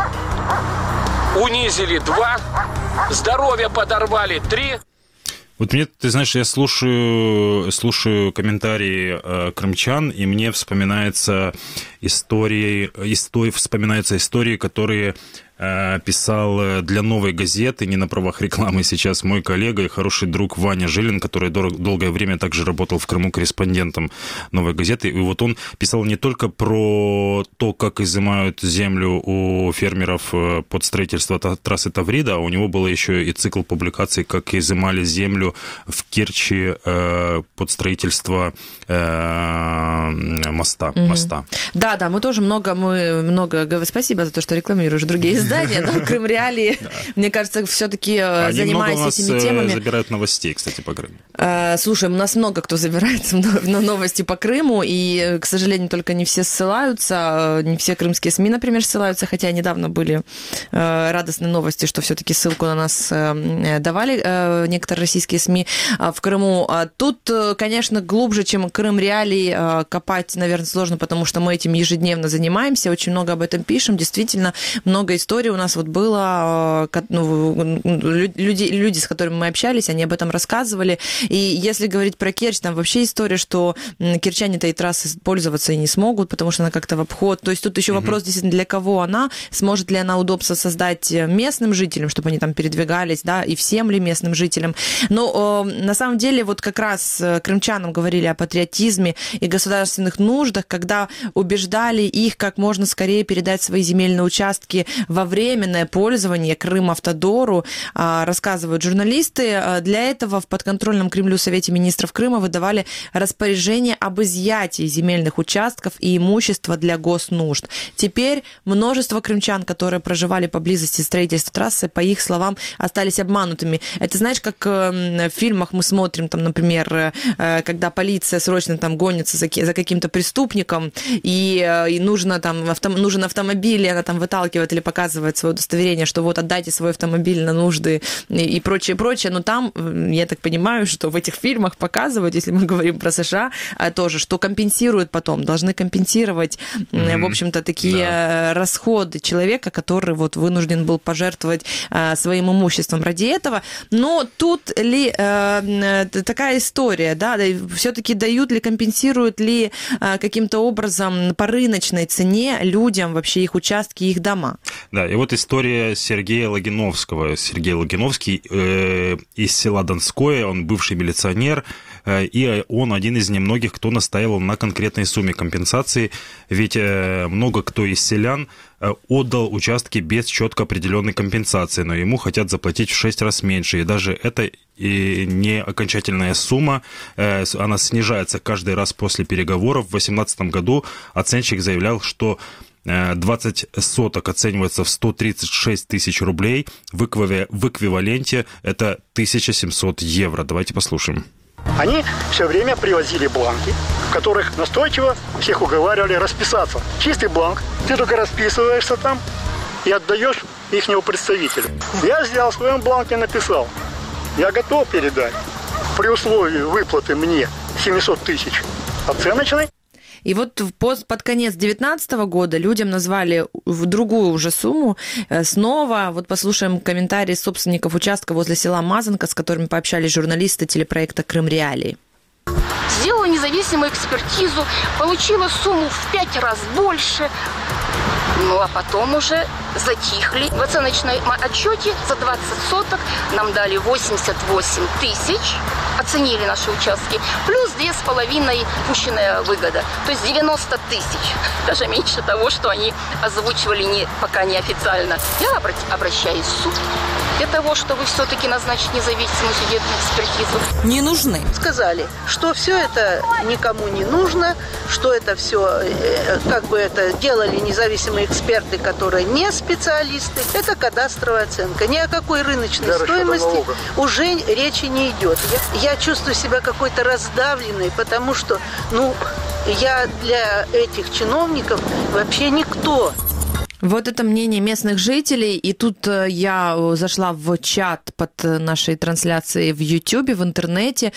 унизили, два, здоровье подорвали, три. Вот мне, ты знаешь, я слушаю, слушаю комментарии э, крымчан, и мне вспоминается истории, истории, вспоминаются истории, которые э, писал для «Новой газеты», не на правах рекламы сейчас, мой коллега и хороший друг Ваня Жилин, который дор- долгое время также работал в Крыму корреспондентом «Новой газеты». И вот он писал не только про то, как изымают землю у фермеров под строительство трассы Таврида, а у него был еще и цикл публикаций, как изымали землю в Керчи э, под строительство э, моста. Mm-hmm. моста. Да, да, мы тоже много, мы много, спасибо за то, что рекламируешь другие издания, но Крым Реалии, мне кажется, все-таки занимаясь этими темами. Забирают новостей, кстати, по Крыму. Слушай, у нас много кто забирается на новости по Крыму, и, к сожалению, только не все ссылаются, не все крымские СМИ, например, ссылаются, хотя недавно были радостные новости, что все-таки ссылку на нас давали некоторые российские СМИ в Крыму. Тут, конечно, глубже, чем Крым Реалии, копать, наверное, сложно, потому что мы этим ежедневно занимаемся, очень много об этом пишем. Действительно, много историй у нас вот было, ну, люди, люди, с которыми мы общались, они об этом рассказывали. И если говорить про Керчь, там вообще история, что керчане этой трассы пользоваться и не смогут, потому что она как-то в обход. То есть тут еще mm-hmm. вопрос, действительно, для кого она, сможет ли она удобство создать местным жителям, чтобы они там передвигались, да, и всем ли местным жителям. Но э, на самом деле вот как раз крымчанам говорили о патриотизме и государственных нуждах, когда убеждали их как можно скорее передать свои земельные участки во во временное пользование Крым-Автодору, рассказывают журналисты. Для этого в подконтрольном Кремлю Совете министров Крыма выдавали распоряжение об изъятии земельных участков и имущества для госнужд. Теперь множество крымчан, которые проживали поблизости строительства трассы, по их словам, остались обманутыми. Это, знаешь, как в фильмах мы смотрим, там, например, когда полиция срочно там гонится за, за каким-то преступником, и, и нужно, там, авто, нужен автомобиль, и она там выталкивает или показывает свое удостоверение, что вот отдайте свой автомобиль на нужды и, и прочее, прочее. Но там, я так понимаю, что в этих фильмах показывают, если мы говорим про США, тоже, что компенсируют потом, должны компенсировать, mm-hmm. в общем-то, такие да. расходы человека, который вот вынужден был пожертвовать а, своим имуществом ради этого. Но тут ли а, такая история, да, все-таки дают ли, компенсируют ли а, каким-то образом по рыночной цене людям вообще их участки, их дома? Да, и вот история Сергея Логиновского. Сергей Логиновский э, из села Донское, он бывший милиционер, э, и он один из немногих, кто настаивал на конкретной сумме компенсации, ведь э, много кто из селян э, отдал участки без четко определенной компенсации, но ему хотят заплатить в шесть раз меньше, и даже это и не окончательная сумма, э, она снижается каждый раз после переговоров. В две тысячи восемнадцатом году оценщик заявлял, что двадцать соток оценивается в сто тридцать шесть тысяч рублей, в эквиваленте это тысяча семьсот евро. Давайте послушаем. Они все время привозили бланки, в которых настойчиво всех уговаривали расписаться. Чистый бланк, ты только расписываешься там и отдаешь ихнему представителю. Я взял, в своем бланке написал, я готов передать при условии выплаты мне семьсот тысяч оценочной. И вот под конец две тысячи девятнадцатого года людям назвали в другую уже сумму. Снова вот послушаем комментарии собственников участка возле села Мазанка, с которыми пообщались журналисты телепроекта «Крым Реалии». Сделала независимую экспертизу, получила сумму в пять раз больше. Ну, а потом уже затихли. В оценочном отчете за двадцать соток нам дали восемьдесят восемь тысяч, оценили наши участки, плюс две с половиной пущенная выгода. То есть девяносто тысяч, даже меньше того, что они озвучивали не, пока неофициально. Я обращаюсь в суд для того, чтобы все-таки назначить независимую судебную экспертизу. Не нужны. Сказали, что все это никому не нужно, что это все, как бы это делали независимые эксперты, которые не специалисты. Это кадастровая оценка. Ни о какой рыночной для стоимости уже речи не идет. Я, я чувствую себя какой-то раздавленной, потому что, ну, я для этих чиновников вообще никто. Вот это мнение местных жителей, и тут я зашла в чат под нашей трансляцией в Ютьюбе, в интернете,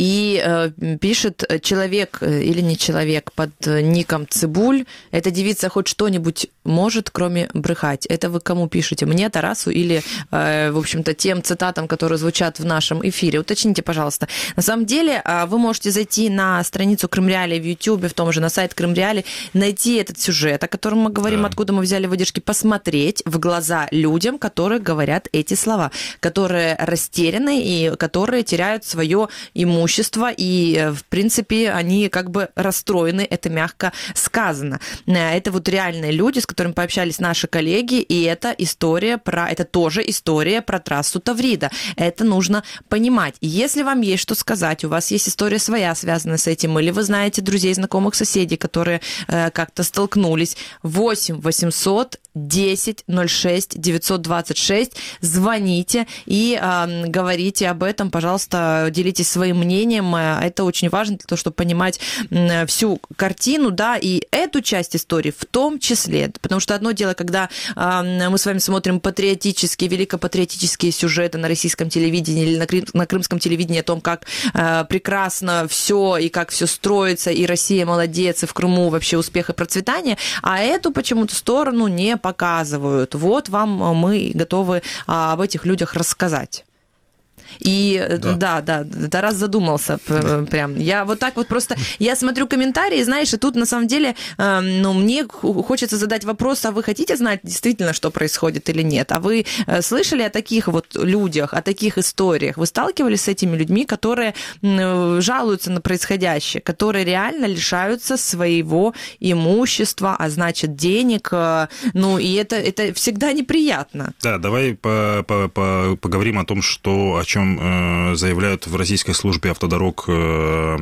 и э, пишет человек или не человек под ником Цибуль, эта девица хоть что-нибудь может, кроме брехать. Это вы кому пишете? Мне, Тарасу, или, э, в общем-то, тем цитатам, которые звучат в нашем эфире? Уточните, пожалуйста. На самом деле, вы можете зайти на страницу Крым Реалии в Ютьюбе, в том же, на сайт Крым Реалии, найти этот сюжет, о котором мы говорим, да. Откуда мы взяли выдержки, посмотреть в глаза людям, которые говорят эти слова, которые растеряны и которые теряют свое имущество, и, в принципе, они как бы расстроены, это мягко сказано. Это вот реальные люди, с которыми пообщались наши коллеги, и это история про, это тоже история про трассу Таврида. Это нужно понимать. Если вам есть что сказать, у вас есть история своя, связанная с этим, или вы знаете друзей, знакомых, соседей, которые э, как-то столкнулись, восемь восемьсот десять ноль шесть девятьсот двадцать шесть, звоните и э, говорите об этом, пожалуйста, делитесь своим мнением, это очень важно для того, чтобы понимать э, всю картину, да, и эту часть истории в том числе, потому что одно дело, когда э, мы с вами смотрим патриотические, великопатриотические сюжеты на российском телевидении или на, крым, на крымском телевидении о том, как э, прекрасно все и как все строится, и Россия молодец, и в Крыму вообще успех и процветание, а эту почему-то сторону не показывают. Вот вам мы готовы об этих людях рассказать. И да, да, да Тарас задумался прям. Я вот так вот просто, я смотрю комментарии, знаешь, и тут на самом деле, ну, мне хочется задать вопрос, а вы хотите знать действительно, что происходит или нет? А вы слышали о таких вот людях, о таких историях? Вы сталкивались с этими людьми, которые жалуются на происходящее, которые реально лишаются своего имущества, а значит денег, ну, и это, это всегда неприятно. Да, давай по, по, по, поговорим о том, что, о чем э, заявляют в Российской службе автодорог э,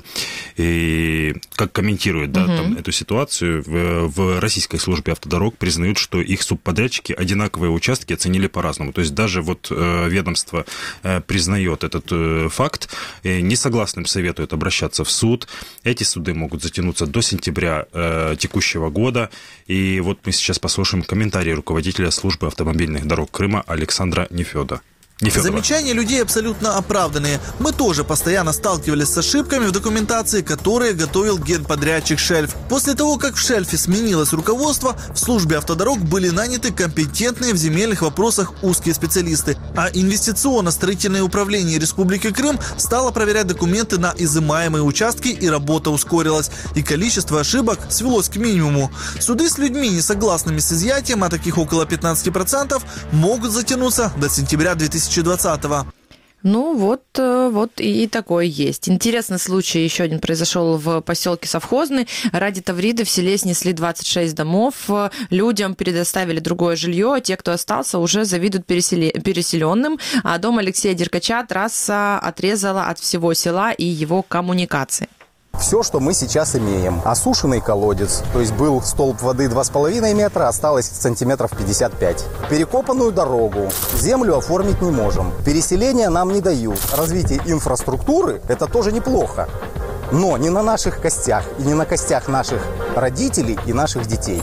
и как комментируют, да, угу. там, эту ситуацию. В, в Российской службе автодорог признают, что их субподрядчики одинаковые участки оценили по-разному. То есть даже вот э, ведомство э, признает этот э, факт, э, несогласным советует обращаться в суд. Эти суды могут затянуться до сентября э, текущего года. И вот мы сейчас послушаем комментарий руководителя службы автомобильных дорог Крыма Александра Нефёда. Нефёдова. Замечания людей абсолютно оправданные. Мы тоже постоянно сталкивались с ошибками в документации, которые готовил генподрядчик «Шельф». После того, как в «Шельфе» сменилось руководство, в службе автодорог были наняты компетентные в земельных вопросах узкие специалисты. А инвестиционно-строительное управление Республики Крым стало проверять документы на изымаемые участки, и работа ускорилась. И количество ошибок свелось к минимуму. Суды с людьми, не согласными с изъятием, а таких около пятнадцати процентов, могут затянуться до сентября две тысячи двадцатого. Ну, вот, вот и такое есть. Интересный случай еще один произошел в поселке Совхозный. Ради Тавриды в селе снесли двадцать шесть домов. Людям предоставили другое жилье, а те, кто остался, уже завидуют переселенным. А дом Алексея Деркача трасса отрезала от всего села и его коммуникаций. Все, что мы сейчас имеем. Осушенный колодец, то есть был столб воды два с половиной метра, осталось сантиметров пятьдесят пять. Перекопанную дорогу, землю оформить не можем. Переселения нам не дают. Развитие инфраструктуры – это тоже неплохо. Но не на наших костях и не на костях наших родителей и наших детей.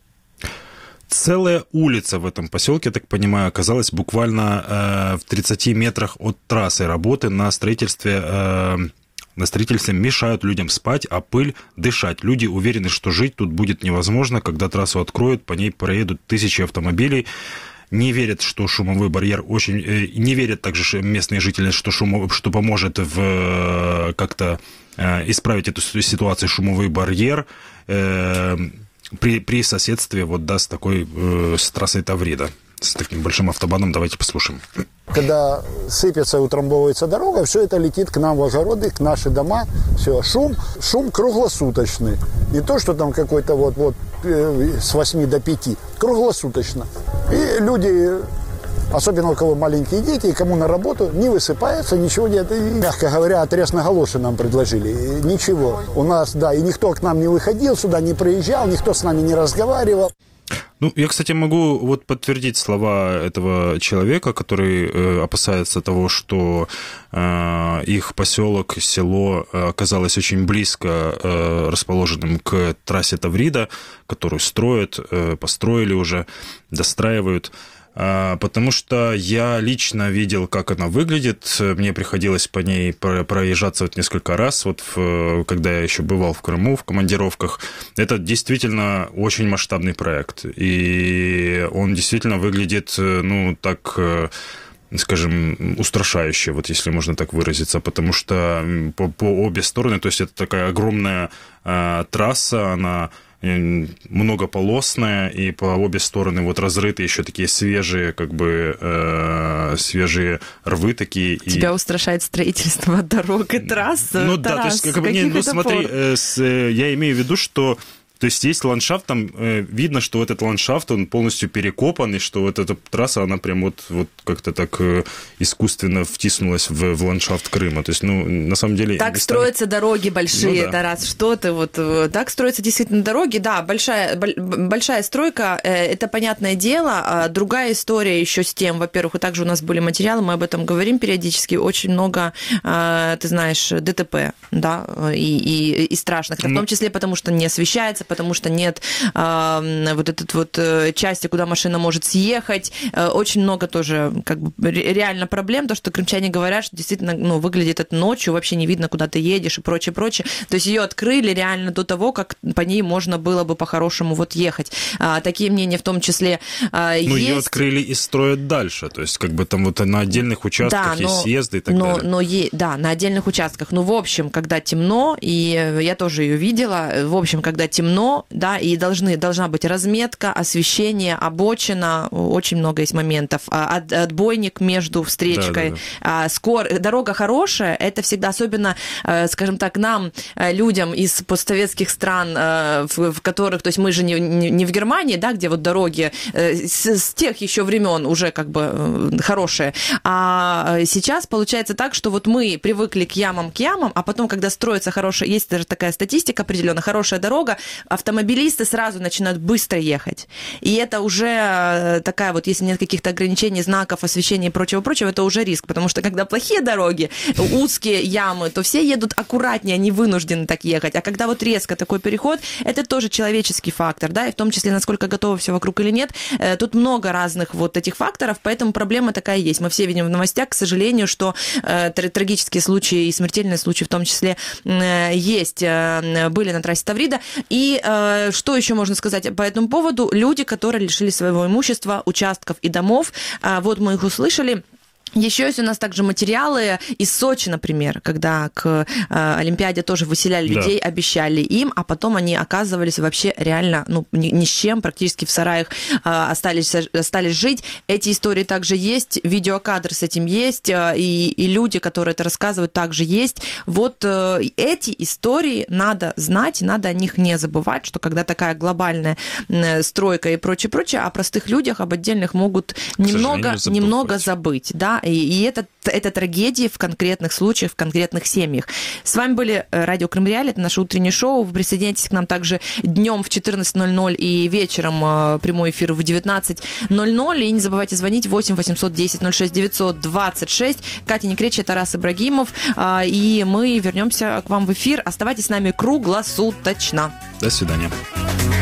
Целая улица в этом поселке, я так понимаю, оказалась буквально э, в тридцати метрах от трассы. Работы на строительстве... Э, На строительстве мешают людям спать, а пыль дышать. Люди уверены, что жить тут будет невозможно. Когда трассу откроют, по ней проедут тысячи автомобилей. Не верят, что шумовой барьер очень... Не верят также местные жители, что, шумов... что поможет в... как-то исправить эту ситуацию шумовой барьер при, при соседстве вот, да, с такой с трассой Таврида. С таким большим автобаном. Давайте послушаем. Когда сыпется, утрамбовывается дорога, все это летит к нам в огороды, к наши дома. Все, шум, шум круглосуточный. Не то, что там какой-то вот, вот с восьми до пяти. Круглосуточно. И люди, особенно у кого маленькие дети, и кому на работу, не высыпаются, ничего нет. И, мягко говоря, отрез на галоши нам предложили. И ничего. У нас, да, и никто к нам не выходил сюда, не приезжал, никто с нами не разговаривал. Ну, я, кстати, могу вот подтвердить слова этого человека, который э, опасается того, что э, их поселок, село оказалось очень близко э, расположенным к трассе Таврида, которую строят, э, построили уже, достраивают. Потому что я лично видел, как она выглядит. Мне приходилось по ней проезжаться вот несколько раз, вот в, когда я еще бывал в Крыму в командировках. Это действительно очень масштабный проект. И он действительно выглядит, ну, так... скажем, устрашающе, вот если можно так выразиться, потому что по, по обе стороны, то есть это такая огромная э, трасса, она многополосная, и по обе стороны вот разрыты еще такие свежие, как бы, э, свежие рвы такие. Тебя и... устрашает строительство дорог и трасс? Ну Тарас, да, то есть, как бы, не, ну смотри, э, с, э, я имею в виду, что то есть есть ландшафт, там э, видно, что вот этот ландшафт, он полностью перекопан, и что вот эта трасса, она прям вот, вот как-то так э, искусственно втиснулась в, в ландшафт Крыма. То есть, ну, на самом деле... Так местами... строятся дороги большие, ну, да. Тарас, что ты вот... Так строятся действительно дороги, да, большая, большая стройка, э, это понятное дело. А другая история еще с тем, во-первых, и также у нас были материалы, мы об этом говорим периодически, очень много, э, ты знаешь, ДТП, да, и, и, и страшных, в том числе потому, что не освещается, потому что нет э, вот этой вот части, куда машина может съехать. Э, очень много тоже как бы реально проблем, то, что крымчане говорят, что действительно ну, выглядит это ночью, вообще не видно, куда ты едешь и прочее, прочее. То есть ее открыли реально до того, как по ней можно было бы по-хорошему вот ехать. А, такие мнения в том числе а, ну, есть. ее открыли и строят дальше, то есть как бы там вот на отдельных участках да, есть съезды и так но, далее. Но е- да, на отдельных участках. Ну, в общем, когда темно, и я тоже ее видела, в общем, когда темно, да, и должны, должна быть разметка, освещение, обочина, очень много есть моментов, от, отбойник между встречкой, да, да, да. Скор... дорога хорошая, это всегда, особенно, скажем так, нам, людям из постсоветских стран, в, в которых, то есть мы же не, не, не в Германии, да, где вот дороги с, с тех еще времен уже как бы хорошие, а сейчас получается так, что вот мы привыкли к ямам, к ямам, а потом, когда строится хорошая, есть даже такая статистика определенная, хорошая дорога, автомобилисты сразу начинают быстро ехать. И это уже такая вот, если нет каких-то ограничений, знаков, освещения и прочего-прочего, это уже риск, потому что когда плохие дороги, узкие ямы, то все едут аккуратнее, они вынуждены так ехать. А когда вот резко такой переход, это тоже человеческий фактор, да, и в том числе, насколько готово все вокруг или нет. Тут много разных вот этих факторов, поэтому проблема такая есть. Мы все видим в новостях, к сожалению, что э, трагические случаи и смертельные случаи в том числе э, есть, э, были на трассе Таврида. И э, что еще можно сказать по этому поводу? Люди, которые лишили своего имущества, участков и домов, э, вот мы их услышали. Еще есть у нас также материалы из Сочи, например, когда к э, Олимпиаде тоже выселяли людей, да. Обещали им, а потом они оказывались вообще реально ну, ни, ни с чем, практически в сараях э, остались, остались жить. Эти истории также есть, видеокадры с этим есть, э, и, и люди, которые это рассказывают, также есть. Вот э, эти истории надо знать, надо о них не забывать, что когда такая глобальная э, стройка и прочее-прочее, о простых людях, об отдельных могут немного, немного забыть, да. И, и это, это трагедии в конкретных случаях, в конкретных семьях. С вами были Радио Крым Реалии, это наше утреннее шоу. Вы присоединяйтесь к нам также днем в четырнадцать ноль ноль и вечером прямой эфир в девятнадцать ноль ноль. И не забывайте звонить восемь восемьсот десять ноль шесть девятьсот двадцать шесть. Катя Некречья, Тарас Ибрагимов. И мы вернемся к вам в эфир. Оставайтесь с нами круглосуточно. До свидания.